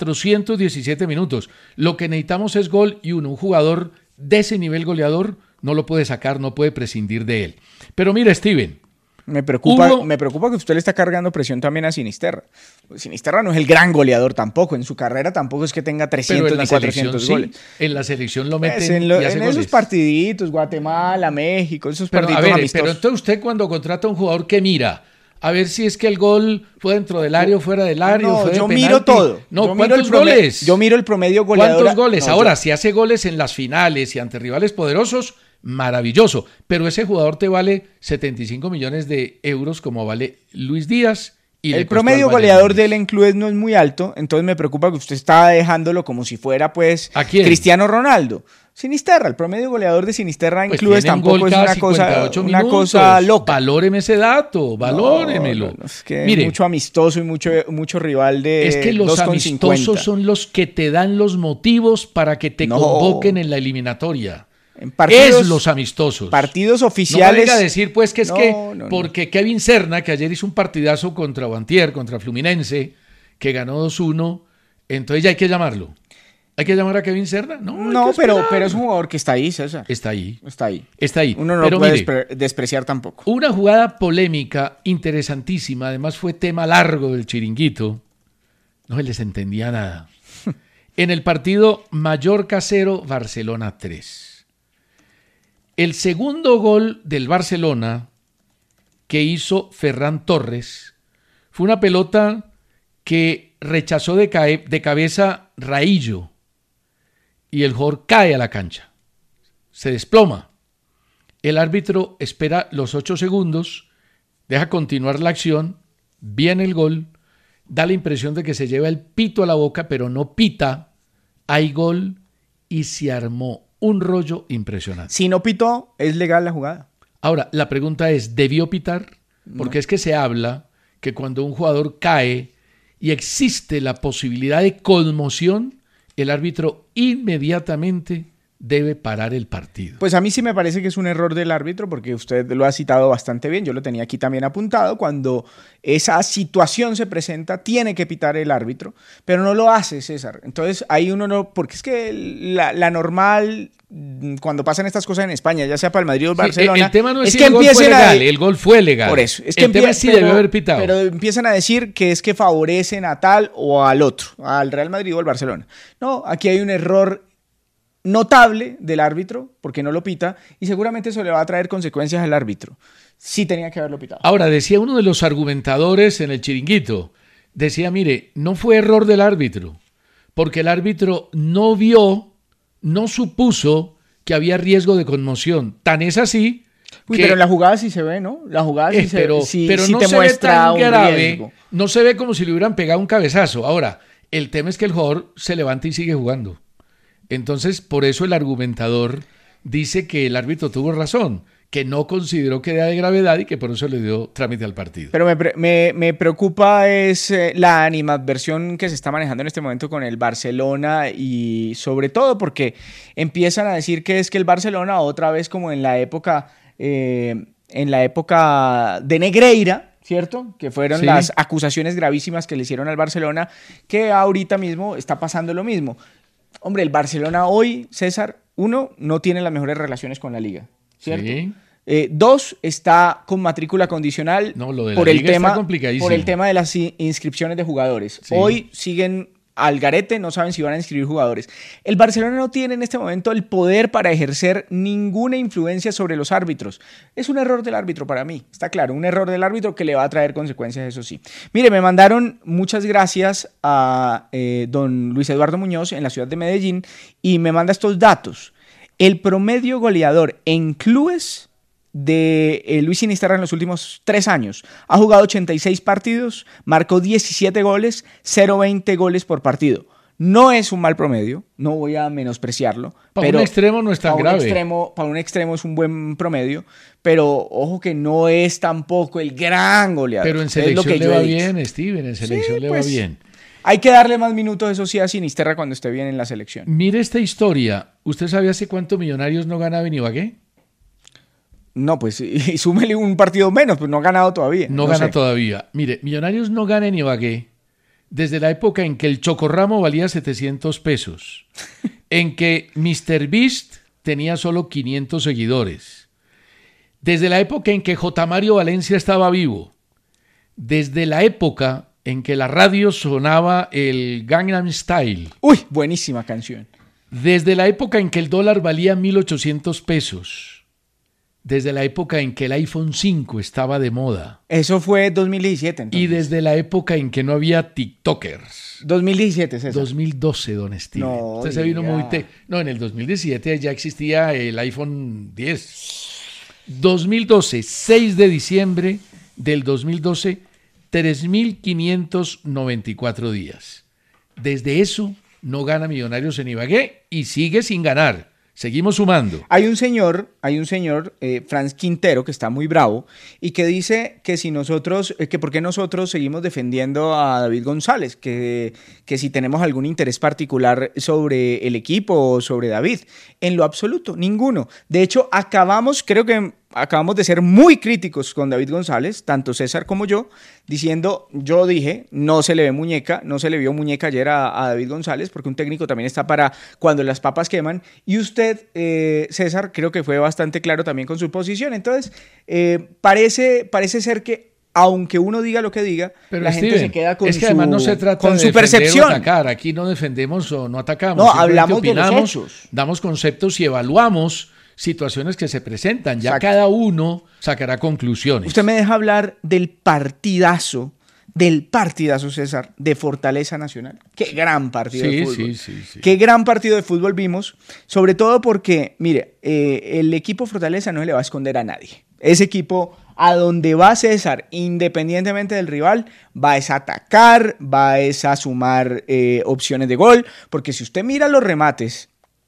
Speaker 2: 417 minutos. Lo que necesitamos es gol y un jugador de ese nivel goleador no lo puede sacar, no puede prescindir de él. Pero mira, Steven.
Speaker 3: Me preocupa que usted le está cargando presión también a Sinisterra. Sinisterra no es el gran goleador tampoco. En su carrera tampoco es que tenga 300 ni 400 goles.
Speaker 2: Sí, en la selección lo meten
Speaker 3: en
Speaker 2: y hace
Speaker 3: esos
Speaker 2: goles.
Speaker 3: partiditos, Guatemala, México, esos
Speaker 2: Pero,
Speaker 3: partiditos amistosos.
Speaker 2: Pero entonces usted cuando contrata a un jugador, ¿qué mira? A ver si es que el gol fue dentro del área o fuera del área.
Speaker 3: No,
Speaker 2: fue de
Speaker 3: yo
Speaker 2: penalti.
Speaker 3: miro todo.
Speaker 2: No,
Speaker 3: yo
Speaker 2: ¿cuántos goles?
Speaker 3: Yo miro el promedio goleador.
Speaker 2: ¿Cuántos goles?
Speaker 3: No,
Speaker 2: Ahora, si hace goles en las finales y ante rivales poderosos, maravilloso. Pero ese jugador te vale 75 millones de euros como vale Luis Díaz. Y
Speaker 3: el promedio goleador del en clubes no es muy alto, entonces me preocupa que usted está dejándolo como si fuera pues Cristiano Ronaldo. Sinisterra, el promedio goleador de Sinisterra en clubes tampoco es una cosa loca.
Speaker 2: Valóreme ese dato, valóremelo.
Speaker 3: No, es que mire, mucho amistoso y mucho rival de
Speaker 2: es que los amistosos son los que te dan los motivos para que te convoquen en la eliminatoria.
Speaker 3: En partidos,
Speaker 2: es los amistosos.
Speaker 3: Partidos oficiales.
Speaker 2: No me venga a decir pues que es porque Kevin Serna, que ayer hizo un partidazo contra Bantier, contra Fluminense, que ganó 2-1, entonces ya hay que llamarlo. ¿Hay que llamar a Kevin Serna?
Speaker 3: No, pero es un jugador que está ahí, César.
Speaker 2: Está ahí.
Speaker 3: Uno no lo puede despreciar tampoco.
Speaker 2: Una jugada polémica, interesantísima, además fue tema largo del Chiringuito. No se les entendía nada. En el partido Mallorca 0, Barcelona 3. El segundo gol del Barcelona que hizo Ferran Torres fue una pelota que rechazó de cabeza Raillo y el jugador cae a la cancha, se desploma. El árbitro espera los 8 segundos, deja continuar la acción, viene el gol, da la impresión de que se lleva el pito a la boca, pero no pita, hay gol y se armó un rollo impresionante.
Speaker 3: Si no pitó, es legal la jugada.
Speaker 2: Ahora, la pregunta es, ¿debió pitar? Porque es que se habla que cuando un jugador cae y existe la posibilidad de conmoción, el árbitro inmediatamente debe parar el partido.
Speaker 3: Pues a mí sí me parece que es un error del árbitro, porque usted lo ha citado bastante bien, yo lo tenía aquí también apuntado. Cuando esa situación se presenta, tiene que pitar el árbitro, pero no lo hace, César. Entonces ahí uno no, porque es que la normal, cuando pasan estas cosas en España, ya sea para el Madrid o el Barcelona,
Speaker 2: el tema no es si
Speaker 3: que
Speaker 2: el gol fue legal,
Speaker 3: a...
Speaker 2: el gol fue legal.
Speaker 3: Por eso, es que
Speaker 2: el tema es si debió haber pitado.
Speaker 3: Pero empiezan a decir que es que favorecen a tal o al otro, al Real Madrid o al Barcelona. No, aquí hay un error notable del árbitro, porque no lo pita, y seguramente eso le va a traer consecuencias al árbitro. Sí tenía que haberlo pitado.
Speaker 2: Ahora, decía uno de los argumentadores en el Chiringuito, decía, mire, no fue error del árbitro, porque el árbitro no vio, no supuso que había riesgo de conmoción. Tan es así
Speaker 3: Uy,
Speaker 2: que...
Speaker 3: pero en la jugada sí se ve, ¿no? La jugada sí
Speaker 2: pero
Speaker 3: sí
Speaker 2: no
Speaker 3: te
Speaker 2: se ve
Speaker 3: muestra
Speaker 2: tan
Speaker 3: un
Speaker 2: grave,
Speaker 3: riesgo.
Speaker 2: no se ve como si le hubieran pegado un cabezazo. Ahora, el tema es que el jugador se levanta y sigue jugando. Entonces, por eso el argumentador dice que el árbitro tuvo razón, que no consideró que era de gravedad y que por eso le dio trámite al partido.
Speaker 3: Pero me preocupa es la animadversión que se está manejando en este momento con el Barcelona, y sobre todo porque empiezan a decir que es que el Barcelona otra vez como en la época de Negreira, ¿cierto? Que fueron las acusaciones gravísimas que le hicieron al Barcelona, que ahorita mismo está pasando lo mismo. Hombre, el Barcelona hoy, César, uno, no tiene las mejores relaciones con la liga, ¿cierto?
Speaker 2: Sí.
Speaker 3: Dos, está con matrícula condicional
Speaker 2: por el
Speaker 3: tema de las inscripciones de jugadores.
Speaker 2: Sí.
Speaker 3: Hoy siguen al garete, no saben si van a inscribir jugadores. El Barcelona no tiene en este momento el poder para ejercer ninguna influencia sobre los árbitros. Es un error del árbitro para mí, está claro, un error del árbitro que le va a traer consecuencias, eso sí. Mire, me mandaron muchas gracias a don Luis Eduardo Muñoz en la ciudad de Medellín, y me manda estos datos. El promedio goleador en clubes de Luis Sinisterra en los últimos 3 años. Ha jugado 86 partidos, marcó 17 goles, 0.20 goles por partido. No es un mal promedio, no voy a menospreciarlo.
Speaker 2: Para un extremo no es tan grave.
Speaker 3: Para un extremo es un buen promedio, pero ojo que no es tampoco el gran goleador.
Speaker 2: Pero en selección le va bien, Steven, en selección le va bien.
Speaker 3: Hay que darle más minutos, eso sí, a Sinisterra cuando esté bien en la selección.
Speaker 2: Mire esta historia. ¿Usted sabe hace cuánto Millonarios no ganaba en Ibagué?
Speaker 3: No, pues, y súmele un partido menos, pues no ha ganado todavía.
Speaker 2: No gana todavía. Mire, Millonarios no gana en Ibagué desde la época en que el Chocorramo valía 700 pesos, en que Mr. Beast tenía solo 500 seguidores, desde la época en que J. Mario Valencia estaba vivo, desde la época en que la radio sonaba el Gangnam Style.
Speaker 3: Uy, buenísima canción.
Speaker 2: Desde la época en que el dólar valía 1.800 pesos. Desde la época en que el iPhone 5 estaba de moda.
Speaker 3: Eso fue 2017, entonces.
Speaker 2: Y desde la época en que no había TikTokers.
Speaker 3: 2017, César.
Speaker 2: 2012, don Steven.
Speaker 3: No,
Speaker 2: usted se vino muy... No, en el 2017 ya existía el iPhone 10. 2012, 6 de diciembre del 2012, 3.594 días. Desde eso no gana Millonarios en Ibagué y sigue sin ganar. Seguimos sumando.
Speaker 3: Hay un señor, Franz Quintero, que está muy bravo y que dice que si nosotros, que por qué nosotros seguimos defendiendo a David González, que si tenemos algún interés particular sobre el equipo o sobre David. En lo absoluto, ninguno. De hecho, creo que acabamos de ser muy críticos con David González, tanto César como yo dije, no se le ve muñeca, no se le vio muñeca ayer a David González, porque un técnico también está para cuando las papas queman, y usted, César, creo que fue bastante claro también con su posición. Entonces, parece ser que aunque uno diga lo que diga,
Speaker 2: pero
Speaker 3: la gente se queda con
Speaker 2: además no se trata de
Speaker 3: su percepción.
Speaker 2: O atacar. Aquí no defendemos o no atacamos.
Speaker 3: No, hablamos opinamos, de los hechos.
Speaker 2: Damos conceptos y evaluamos situaciones que se presentan. Ya
Speaker 3: Exacto.
Speaker 2: Cada uno sacará conclusiones.
Speaker 3: Usted me deja hablar del partidazo, César, de Fortaleza Nacional. Qué gran partido de fútbol.
Speaker 2: Sí.
Speaker 3: Qué gran partido de fútbol vimos, sobre todo porque, mire, el equipo Fortaleza no se le va a esconder a nadie. Ese equipo, a donde va César, independientemente del rival, va a atacar, va a sumar opciones de gol, porque si usted mira los remates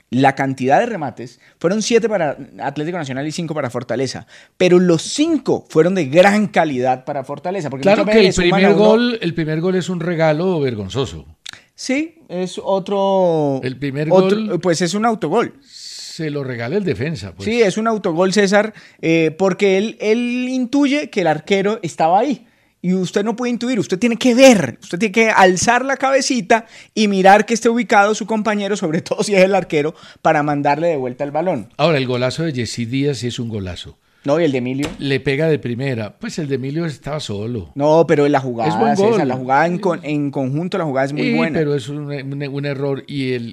Speaker 3: la cantidad de remates, fueron 7 para Atlético Nacional y 5 para Fortaleza, pero los 5 fueron de gran calidad para Fortaleza. Porque
Speaker 2: claro que el primer gol es un regalo vergonzoso.
Speaker 3: Sí, es otro...
Speaker 2: El primer gol...
Speaker 3: Pues es un autogol.
Speaker 2: Se lo regala el defensa. Pues.
Speaker 3: Sí, es un autogol, César, porque él intuye que el arquero estaba ahí. Y usted no puede intuir, usted tiene que ver, usted tiene que alzar la cabecita y mirar que esté ubicado su compañero, sobre todo si es el arquero, para mandarle de vuelta el balón.
Speaker 2: Ahora, el golazo de Jessy Díaz sí es un golazo.
Speaker 3: No, ¿y el de Emilio?
Speaker 2: Le pega de primera. Pues el de Emilio estaba solo.
Speaker 3: No, pero la jugada,
Speaker 2: es buen gol.
Speaker 3: César, la jugada en conjunto, la jugada es muy buena.
Speaker 2: Pero es un error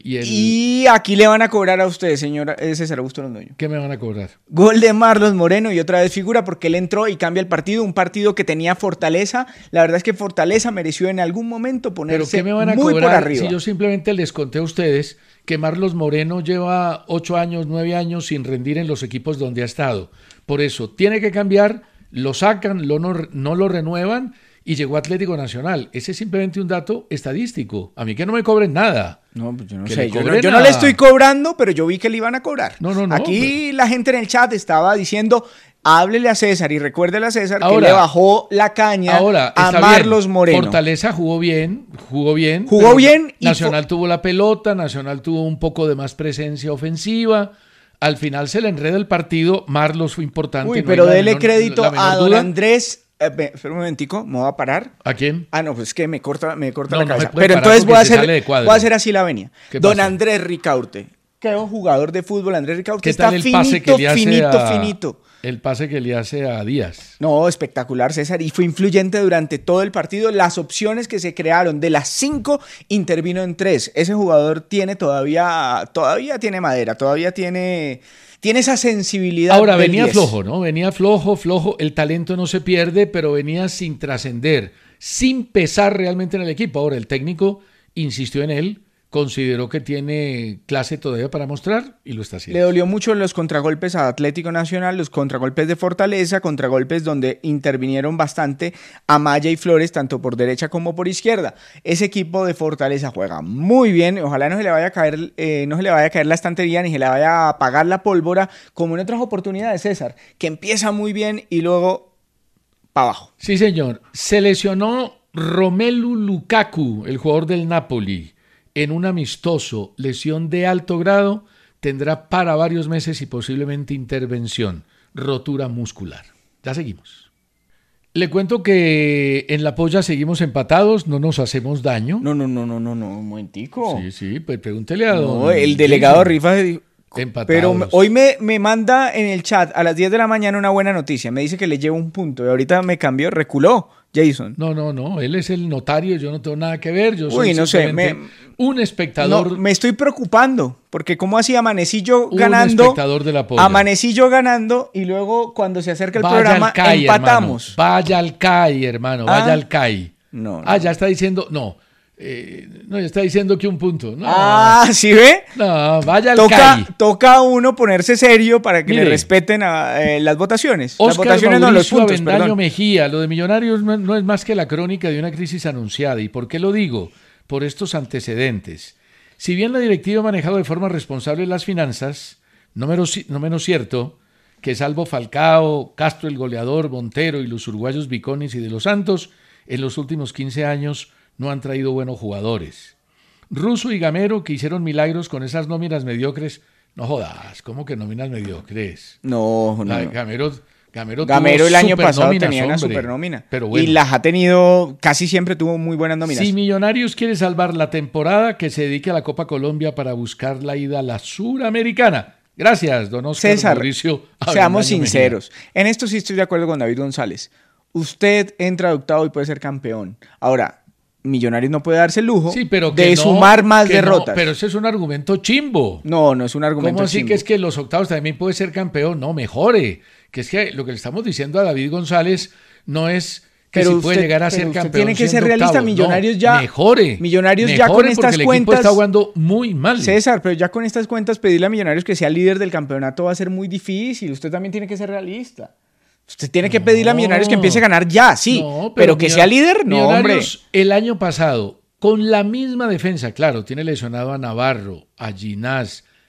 Speaker 3: Y aquí le van a cobrar a usted, señora César Augusto Londoño.
Speaker 2: ¿Qué me van a cobrar?
Speaker 3: Gol de Marlos Moreno y otra vez figura porque él entró y cambia el partido. Un partido que tenía Fortaleza. La verdad es que Fortaleza mereció en algún momento ponerse
Speaker 2: ¿Pero qué me van a
Speaker 3: muy
Speaker 2: cobrar
Speaker 3: por arriba?
Speaker 2: Si yo simplemente les conté a ustedes que Marlos Moreno lleva 8 años, 9 años sin rendir en los equipos donde ha estado. Por eso, tiene que cambiar, lo sacan, no lo renuevan y llegó a Atlético Nacional. Ese es simplemente un dato estadístico. A mí que no me cobren nada.
Speaker 3: No, pues yo no sé. Yo no le estoy cobrando, pero yo vi que le iban a cobrar.
Speaker 2: No.
Speaker 3: Aquí la gente en el chat estaba diciendo, háblele a César y recuérdele a César que le bajó la caña a Marlos Moreno.
Speaker 2: Fortaleza jugó bien.
Speaker 3: Jugó bien.
Speaker 2: Nacional tuvo la pelota, Nacional tuvo un poco de más presencia ofensiva. Al final se le enreda el partido, Marlos fue importante.
Speaker 3: Uy, pero dele crédito a don Andrés. Espera un momentico, ¿me voy a parar?
Speaker 2: ¿A quién?
Speaker 3: No, pues es que me corta la cabeza. Pero entonces voy a hacer así la venia. Don Andrés Ricaurte. Qué jugador de fútbol, Andrés Ricaurte.
Speaker 2: ¿Qué tal
Speaker 3: está finito.
Speaker 2: El pase que le hace a Díaz.
Speaker 3: No, espectacular, César. Y fue influyente durante todo el partido. Las opciones que se crearon, de las 5, intervino en 3. Ese jugador tiene todavía tiene madera, todavía tiene esa sensibilidad.
Speaker 2: Ahora, venía
Speaker 3: 10.
Speaker 2: flojo, ¿no? Venía flojo. El talento no se pierde, pero venía sin trascender, sin pesar realmente en el equipo. Ahora, el técnico insistió en él. Consideró que tiene clase todavía para mostrar y lo está haciendo.
Speaker 3: Le dolió mucho los contragolpes a Atlético Nacional, los contragolpes de Fortaleza, contragolpes donde intervinieron bastante Amaya y Flores, tanto por derecha como por izquierda. Ese equipo de Fortaleza juega muy bien, ojalá no se le vaya a caer la estantería ni se le vaya a apagar la pólvora, como en otras oportunidades, César, que empieza muy bien y luego para abajo.
Speaker 2: Sí, señor. Se lesionó Romelu Lukaku, el jugador del Napoli. En un amistoso, lesión de alto grado, tendrá para varios meses y posiblemente intervención, rotura muscular. Ya seguimos. Le cuento que en la polla seguimos empatados, no nos hacemos daño.
Speaker 3: No, un momentico.
Speaker 2: Sí, pues pregúntele a don...
Speaker 3: No, el delegado Rifas...
Speaker 2: Empatados.
Speaker 3: Pero hoy me manda en el chat a las 10 de la mañana una buena noticia. Me dice que le llevo un punto y ahorita me cambió, reculó Jason.
Speaker 2: No, él es el notario, yo no tengo nada que ver. Yo
Speaker 3: soy
Speaker 2: un espectador.
Speaker 3: No, me estoy preocupando, porque como así amanecí yo ganando.
Speaker 2: Un espectador de la polla.
Speaker 3: Amanecí yo ganando y luego cuando se acerca el programa empatamos.
Speaker 2: Hermano. Vaya al CAI, hermano, vaya al CAI.
Speaker 3: No.
Speaker 2: Ya está diciendo, ya está diciendo que un punto. No.
Speaker 3: ¿Sí ve?
Speaker 2: No, vaya al CAI.
Speaker 3: Toca a uno ponerse serio para que le respeten las votaciones.
Speaker 2: Oscar
Speaker 3: las votaciones
Speaker 2: Mauricio
Speaker 3: no, los puntos,
Speaker 2: Avendaño
Speaker 3: perdón.
Speaker 2: Mejía, lo de Millonarios no es más que la crónica de una crisis anunciada. ¿Y por qué lo digo? Por estos antecedentes. Si bien la directiva ha manejado de forma responsable las finanzas, no menos cierto que salvo Falcao, Castro el goleador, Montero y los uruguayos Viconis y de los Santos, en los últimos 15 años no han traído buenos jugadores. Russo y Gamero, que hicieron milagros con esas nóminas mediocres. No jodas, ¿cómo que nóminas mediocres?
Speaker 3: No.
Speaker 2: Gamero
Speaker 3: el año pasado tenía una supernómina.
Speaker 2: Pero bueno.
Speaker 3: Y las ha tenido, casi siempre tuvo muy buenas nóminas.
Speaker 2: Si Millonarios quiere salvar la temporada, que se dedique a la Copa Colombia para buscar la ida a la Suramericana. Gracias, don Oscar
Speaker 3: César,
Speaker 2: Mauricio.
Speaker 3: Seamos sinceros. En esto sí estoy de acuerdo con David González. Usted entra de octavo y puede ser campeón. Ahora, Millonarios no puede darse el lujo de sumar más derrotas.
Speaker 2: Pero ese es un argumento chimbo.
Speaker 3: No es un argumento chimbo.
Speaker 2: ¿Cómo así que es que los octavos también puede ser campeón? No, mejore. Que es que lo que le estamos diciendo a David González no es que si puede llegar a ser campeón.
Speaker 3: Tiene que ser realista. Millonarios ya.
Speaker 2: Mejore.
Speaker 3: Millonarios ya con estas cuentas. El equipo
Speaker 2: está jugando muy mal.
Speaker 3: César, pero ya con estas cuentas pedirle a Millonarios que sea líder del campeonato va a ser muy difícil. Usted también tiene que ser realista. Usted tiene que pedirle a Millonarios que empiece a ganar ya, sí. Pero que sea líder, no, hombre.
Speaker 2: El año pasado, con la misma defensa, claro, tiene lesionado a Navarro, a Ginás,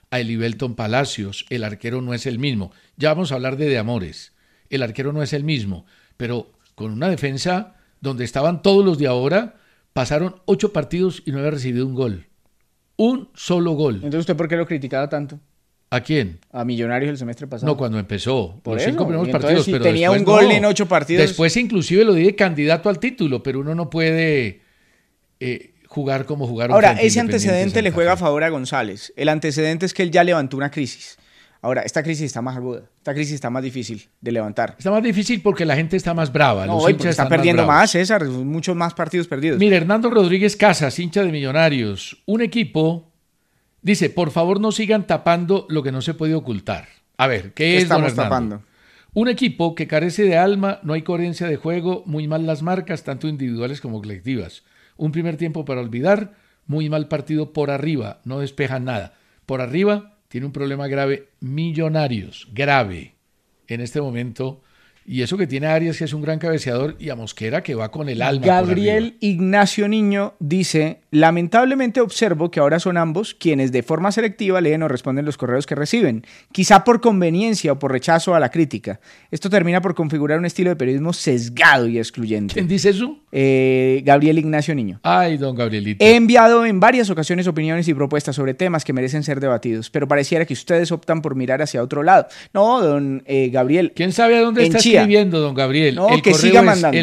Speaker 2: a Elivelton Palacios, el arquero no es el mismo. Ya vamos a hablar de Amores, el arquero no es el mismo, pero con una defensa donde estaban todos los de ahora, pasaron 8 partidos y no había recibido un gol. Un solo gol.
Speaker 3: Entonces, ¿usted por qué lo criticaba tanto?
Speaker 2: ¿A quién?
Speaker 3: A Millonarios el semestre pasado.
Speaker 2: No, cuando empezó.
Speaker 3: Por
Speaker 2: los
Speaker 3: eso.
Speaker 2: 5 primeros
Speaker 3: Entonces,
Speaker 2: partidos.
Speaker 3: si
Speaker 2: pero
Speaker 3: tenía un
Speaker 2: después
Speaker 3: gol
Speaker 2: no.
Speaker 3: en 8 partidos.
Speaker 2: Después inclusive lo di de candidato al título, pero uno no puede jugar como jugaron.
Speaker 3: Ahora,
Speaker 2: frente a
Speaker 3: ese
Speaker 2: Independiente
Speaker 3: antecedente le
Speaker 2: Santa
Speaker 3: juega a
Speaker 2: Fe.
Speaker 3: favor a González. El antecedente es que él ya levantó una crisis. Ahora, esta crisis está más aguda. Esta crisis está más difícil de levantar.
Speaker 2: Está más difícil porque la gente está más brava.
Speaker 3: No,
Speaker 2: los
Speaker 3: hoy
Speaker 2: hinchas
Speaker 3: porque está
Speaker 2: están
Speaker 3: perdiendo
Speaker 2: bravos.
Speaker 3: más, César. Muchos más partidos perdidos.
Speaker 2: Mira, Hernando Rodríguez Casas, hincha de Millonarios. Un equipo dice, por favor no sigan tapando lo que no se puede ocultar. A ver, ¿qué es, don
Speaker 3: estamos
Speaker 2: Hernando?
Speaker 3: tapando?
Speaker 2: Un equipo que carece de alma, no hay coherencia de juego, muy mal las marcas, tanto individuales como colectivas. Un primer tiempo para olvidar, muy mal partido por arriba, no despejan nada. Por arriba tiene un problema grave, Millonarios, grave, en este momento. Y eso que tiene a Arias, que es un gran cabeceador, y a Mosquera, que va con el alma por
Speaker 3: Gabriel
Speaker 2: arriba.
Speaker 3: Ignacio Niño dice, lamentablemente observo que ahora son ambos quienes de forma selectiva leen o responden los correos que reciben, quizá por conveniencia o por rechazo a la crítica. Esto termina por configurar un estilo de periodismo sesgado y excluyente.
Speaker 2: ¿Quién dice eso?
Speaker 3: Gabriel Ignacio Niño.
Speaker 2: Ay, don Gabrielito.
Speaker 3: He enviado en varias ocasiones opiniones y propuestas sobre temas que merecen ser debatidos, pero pareciera que ustedes optan por mirar hacia otro lado. No, don Gabriel.
Speaker 2: ¿Quién sabe a dónde
Speaker 3: en
Speaker 2: está
Speaker 3: Chía.
Speaker 2: escribiendo, don Gabriel?
Speaker 3: No,
Speaker 2: el
Speaker 3: que
Speaker 2: correo
Speaker 3: siga
Speaker 2: es
Speaker 3: mandando.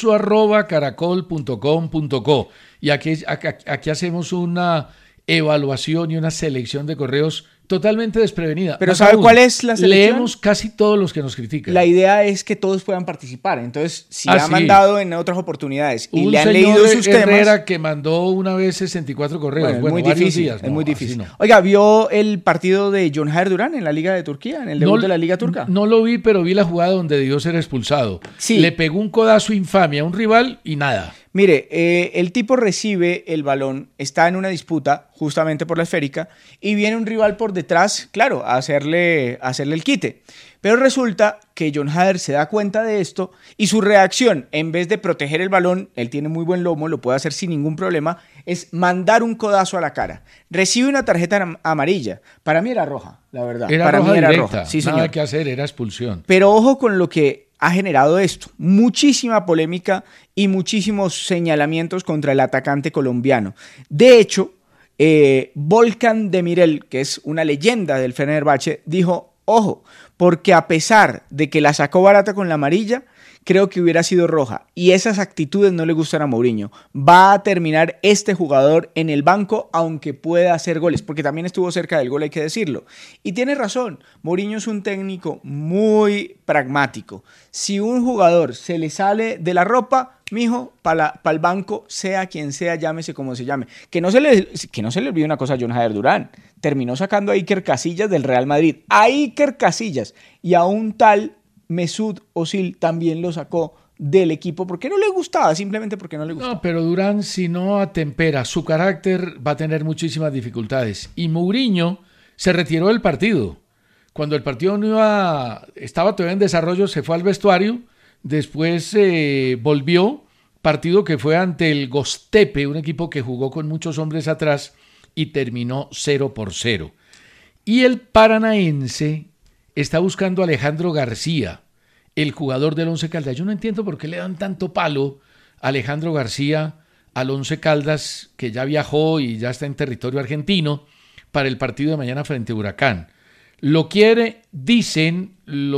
Speaker 2: elpulso@caracol.com.co. Y aquí hacemos una evaluación y una selección de correos totalmente desprevenida.
Speaker 3: Pero
Speaker 2: Más
Speaker 3: ¿sabe
Speaker 2: aún,
Speaker 3: cuál es la selección?
Speaker 2: Leemos casi todos los que nos critican.
Speaker 3: La idea es que todos puedan participar. Entonces, si ha
Speaker 2: sí.
Speaker 3: mandado en otras oportunidades y
Speaker 2: Un
Speaker 3: le han
Speaker 2: señor
Speaker 3: leído sus
Speaker 2: Herrera
Speaker 3: temas,
Speaker 2: que mandó una vez 64 correos.
Speaker 3: bueno, es muy
Speaker 2: varios
Speaker 3: difícil.
Speaker 2: días.
Speaker 3: Es
Speaker 2: No,
Speaker 3: muy
Speaker 2: así
Speaker 3: difícil.
Speaker 2: no.
Speaker 3: Oiga, ¿vio el partido de John Jair Durán en la Liga de Turquía, en el debut de la Liga Turca?
Speaker 2: No lo vi, pero vi la jugada donde debió ser expulsado.
Speaker 3: Sí.
Speaker 2: Le pegó un codazo infame a un rival y nada.
Speaker 3: Mire, el tipo recibe el balón, está en una disputa justamente por la esférica y viene un rival por detrás, claro, a hacerle el quite. Pero resulta que John Hader se da cuenta de esto y su reacción, en vez de proteger el balón, él tiene muy buen lomo, lo puede hacer sin ningún problema, es mandar un codazo a la cara. Recibe una tarjeta amarilla. Para mí era roja, la verdad.
Speaker 2: Era
Speaker 3: Para
Speaker 2: roja
Speaker 3: mí era
Speaker 2: directa.
Speaker 3: roja. Sí,
Speaker 2: Nada
Speaker 3: señor.
Speaker 2: que hacer, era expulsión.
Speaker 3: Pero ojo con lo que ha generado esto. Muchísima polémica y muchísimos señalamientos contra el atacante colombiano. De hecho, Volkan Demirel, que es una leyenda del Fenerbahce, dijo, ojo, porque a pesar de que la sacó barata con la amarilla, creo que hubiera sido roja. Y esas actitudes no le gustan a Mourinho. Va a terminar este jugador en el banco, aunque pueda hacer goles, porque también estuvo cerca del gol, hay que decirlo. Y tiene razón, Mourinho es un técnico muy pragmático. Si un jugador se le sale de la ropa, mijo, para el banco, sea quien sea, llámese como se llame. Que no se le olvide una cosa a John Jair Durán. Terminó sacando a Iker Casillas del Real Madrid. A Iker Casillas y a un tal Mesut Özil también lo sacó del equipo porque no le gustaba, simplemente porque no le gustaba.
Speaker 2: No, pero Durán, si no atempera su carácter, va a tener muchísimas dificultades. Y Mourinho se retiró del partido. Cuando el partido estaba todavía en desarrollo, se fue al vestuario, después volvió, partido que fue ante el Göztepe, un equipo que jugó con muchos hombres atrás y terminó 0-0. Y el Paranaense está buscando a Alejandro García, el jugador del Once Caldas. Yo no entiendo por qué le dan tanto palo a Alejandro García al Once Caldas, que ya viajó y ya está en territorio argentino para el partido de mañana frente a Huracán. Lo quiere, dicen,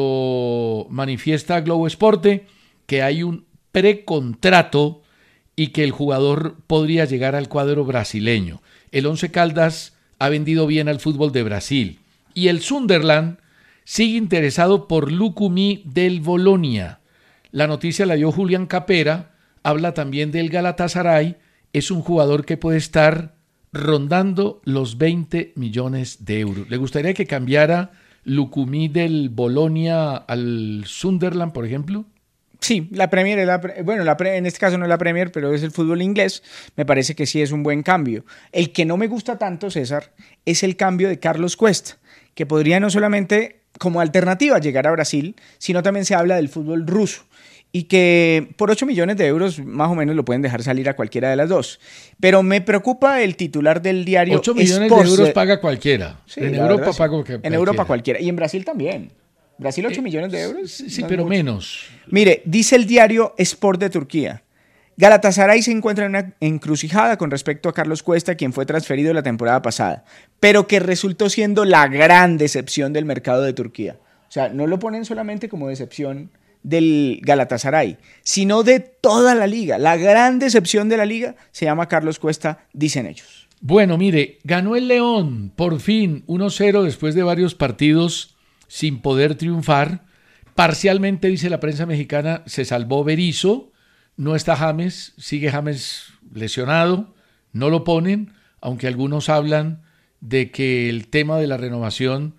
Speaker 2: lo manifiesta Globo Esporte, que hay un precontrato y que el jugador podría llegar al cuadro brasileño. El Once Caldas ha vendido bien al fútbol de Brasil y el Sunderland sigue interesado por Lukumi del Bolonia. La noticia la dio Julián Capera, habla también del Galatasaray, es un jugador que puede estar rondando los 20 millones de euros. ¿Le gustaría que cambiara Lukumi del Bolonia al Sunderland, por ejemplo?
Speaker 3: Sí, la Premier es en este caso no es la Premier, pero es el fútbol inglés. Me parece que sí es un buen cambio. El que no me gusta tanto, César, es el cambio de Carlos Cuesta, que podría no solamente como alternativa llegar a Brasil, sino también se habla del fútbol ruso. y que por 8 millones de euros más o menos lo pueden dejar salir a cualquiera de las dos. Pero me preocupa el titular del diario
Speaker 2: 8 millones
Speaker 3: Sports,
Speaker 2: de euros paga cualquiera.
Speaker 3: Sí,
Speaker 2: en
Speaker 3: la
Speaker 2: Europa
Speaker 3: verdad, sí.
Speaker 2: paga cualquiera.
Speaker 3: En Europa cualquiera. Y en Brasil también. Brasil 8 millones de euros.
Speaker 2: Sí,
Speaker 3: no
Speaker 2: pero
Speaker 3: mucho.
Speaker 2: menos.
Speaker 3: Mire, dice el diario Sport de Turquía. Galatasaray se encuentra en una encrucijada con respecto a Carlos Cuesta, quien fue transferido la temporada pasada, pero que resultó siendo la gran decepción del mercado de Turquía. O sea, no lo ponen solamente como decepción del Galatasaray, sino de toda la liga. La gran decepción de la liga se llama Carlos Cuesta, dicen ellos.
Speaker 2: Bueno, mire, ganó el León, por fin, 1-0 después de varios partidos sin poder triunfar. Parcialmente, dice la prensa mexicana, se salvó Berizzo, no está James, sigue James lesionado, no lo ponen, aunque algunos hablan de que el tema de la renovación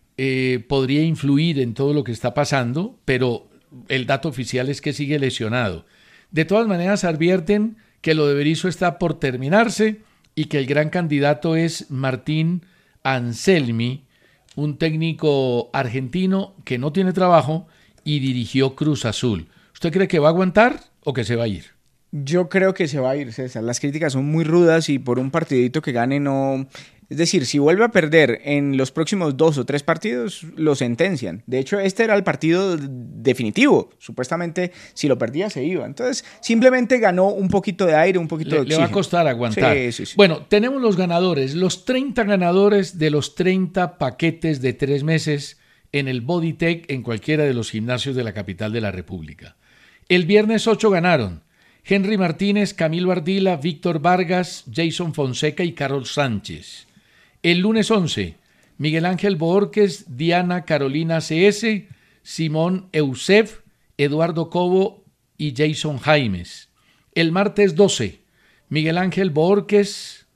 Speaker 2: podría influir en todo lo que está pasando, pero el dato oficial es que sigue lesionado. De todas maneras, advierten que lo de Berizzo está por terminarse y que el gran candidato es Martín Anselmi, un técnico argentino que no tiene trabajo y dirigió Cruz Azul. ¿Usted cree que va a aguantar o que se va a ir?
Speaker 3: Yo creo que se va a ir, César. Las críticas son muy rudas y por un partidito que gane no... Es decir, si vuelve a perder en los próximos 2 o 3 partidos, lo sentencian. De hecho, este era el partido definitivo. Supuestamente, si lo perdía, se iba. Entonces, simplemente ganó un poquito de aire, un poquito de oxígeno.
Speaker 2: Le va a costar aguantar.
Speaker 3: Sí.
Speaker 2: Bueno, tenemos los ganadores, los 30 ganadores de los 30 paquetes de 3 meses en el Bodytech en cualquiera de los gimnasios de la capital de la República. El viernes 8 ganaron Henry Martínez, Camilo Ardila, Víctor Vargas, Jason Fonseca y Carol Sánchez. El lunes 11, Miguel Ángel Boorques, Diana Carolina CS, Simón Eusef, Eduardo Cobo y Jason Jaimes. El martes 12, Miguel Ángel Boorques,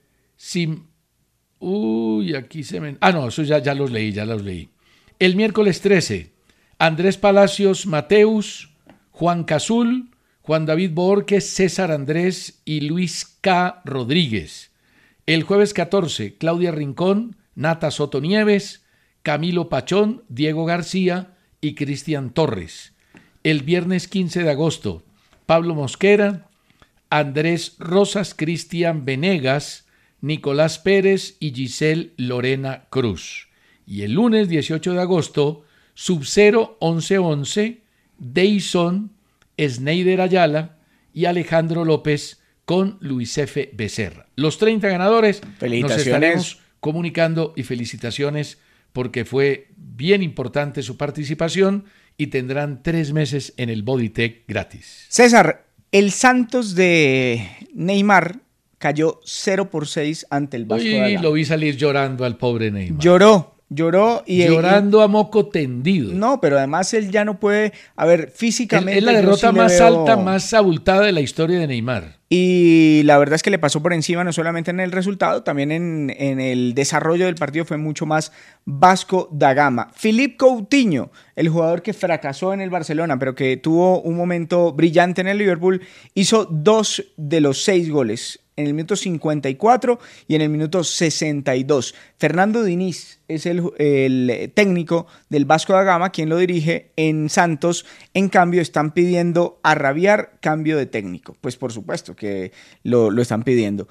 Speaker 2: eso ya los leí. El miércoles 13, Andrés Palacios Mateus, Juan Cazul, Juan David Boorques, César Andrés y Luis K. Rodríguez. El jueves 14, Claudia Rincón, Nata Soto Nieves, Camilo Pachón, Diego García y Cristian Torres. El viernes 15 de agosto, Pablo Mosquera, Andrés Rosas, Cristian Venegas, Nicolás Pérez y Giselle Lorena Cruz. Y el lunes 18 de agosto, Sub-0 1111, Deison, Sneider Ayala y Alejandro López con Luis F. Becerra. Los 30 ganadores nos estaremos comunicando y felicitaciones porque fue bien importante su participación y tendrán 3 meses en el Bodytech gratis.
Speaker 3: César, el Santos de Neymar cayó 0-6 ante el Vasco da Gama.
Speaker 2: Lo vi salir llorando al pobre Neymar.
Speaker 3: Lloró y
Speaker 2: llorando a moco tendido.
Speaker 3: No, pero además él ya no puede, a ver, físicamente
Speaker 2: es la derrota más alta, más abultada de la historia de Neymar.
Speaker 3: Y la verdad es que le pasó por encima no solamente en el resultado, también en el desarrollo del partido fue mucho más Vasco da Gama. Philippe Coutinho, el jugador que fracasó en el Barcelona, pero que tuvo un momento brillante en el Liverpool, hizo 2 de los 6 goles en el minuto 54 y en el minuto 62. Fernando Diniz es el técnico del Vasco da Gama, quien lo dirige en Santos. En cambio, están pidiendo a rabiar cambio de técnico. Pues por supuesto que lo están pidiendo.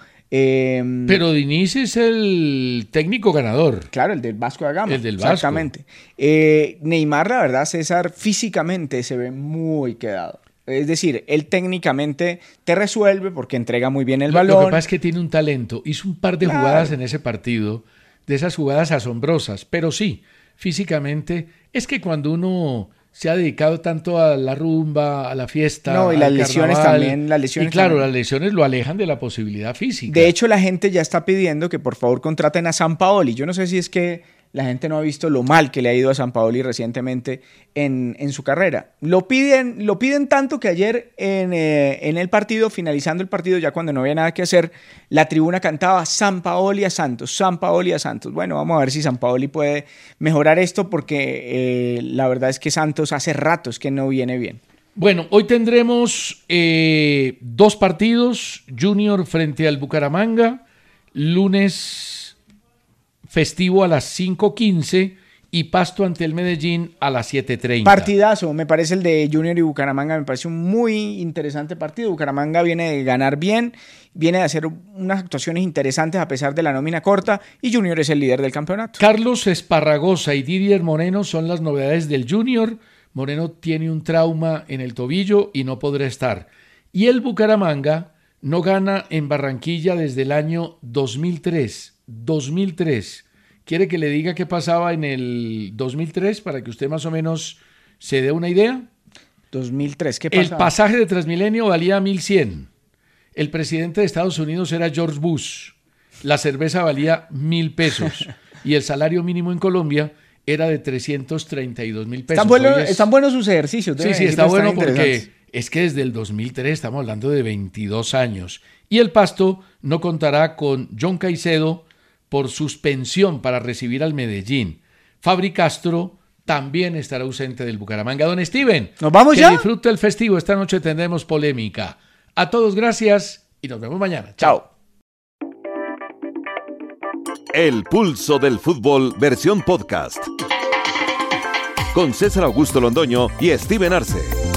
Speaker 2: Pero Diniz es el técnico ganador.
Speaker 3: Claro, el del Vasco da Gama.
Speaker 2: El del Vasco.
Speaker 3: Exactamente. Neymar, la verdad, César, físicamente se ve muy quedado. Es decir, él técnicamente te resuelve porque entrega muy bien el balón.
Speaker 2: Lo que pasa es que tiene un talento. Hizo un par de jugadas en ese partido, de esas jugadas asombrosas. Pero sí, físicamente, es que cuando uno se ha dedicado tanto a la rumba, a la fiesta,
Speaker 3: no, y las lesiones también.
Speaker 2: Y claro, las lesiones lo alejan de la posibilidad física.
Speaker 3: De hecho, la gente ya está pidiendo que por favor contraten a Sampaoli. Yo no sé si es que la gente no ha visto lo mal que le ha ido a Sampaoli recientemente en su carrera. Lo piden tanto que ayer en el partido, finalizando el partido, ya cuando no había nada que hacer, la tribuna cantaba Sampaoli a Santos, Sampaoli a Santos. Bueno, vamos a ver si Sampaoli puede mejorar esto porque la verdad es que Santos hace ratos que no viene bien.
Speaker 2: Bueno, hoy tendremos 2 partidos, Junior frente al Bucaramanga, lunes festivo a las 5:15 y Pasto ante el Medellín a las 7:30.
Speaker 3: Partidazo, me parece el de Junior y Bucaramanga, me parece un muy interesante partido. Bucaramanga viene de ganar bien, viene de hacer unas actuaciones interesantes a pesar de la nómina corta, y Junior es el líder del campeonato.
Speaker 2: Carlos Esparragosa y Didier Moreno son las novedades del Junior. Moreno tiene un trauma en el tobillo y no podrá estar. Y el Bucaramanga no gana en Barranquilla desde el año 2003. ¿Quiere que le diga qué pasaba en el 2003 para que usted más o menos se dé una idea?
Speaker 3: 2003, ¿qué pasaba?
Speaker 2: El pasaje de Transmilenio valía 1.100. El presidente de Estados Unidos era George Bush. La cerveza valía 1.000 pesos. Y el salario mínimo en Colombia era de 332.000 pesos.
Speaker 3: Están buenos sus ejercicios.
Speaker 2: Sí, está bueno porque es que desde el 2003 estamos hablando de 22 años. Y el Pasto no contará con John Caicedo por suspensión para recibir al Medellín. Fabri Castro también estará ausente del Bucaramanga. Don Steven,
Speaker 3: ¿nos vamos ya?
Speaker 2: Que disfrute el festivo. Esta noche tendremos polémica. A todos gracias y nos vemos mañana.
Speaker 3: Chao.
Speaker 1: El pulso del fútbol versión podcast. Con César Augusto Londoño y Steven Arce.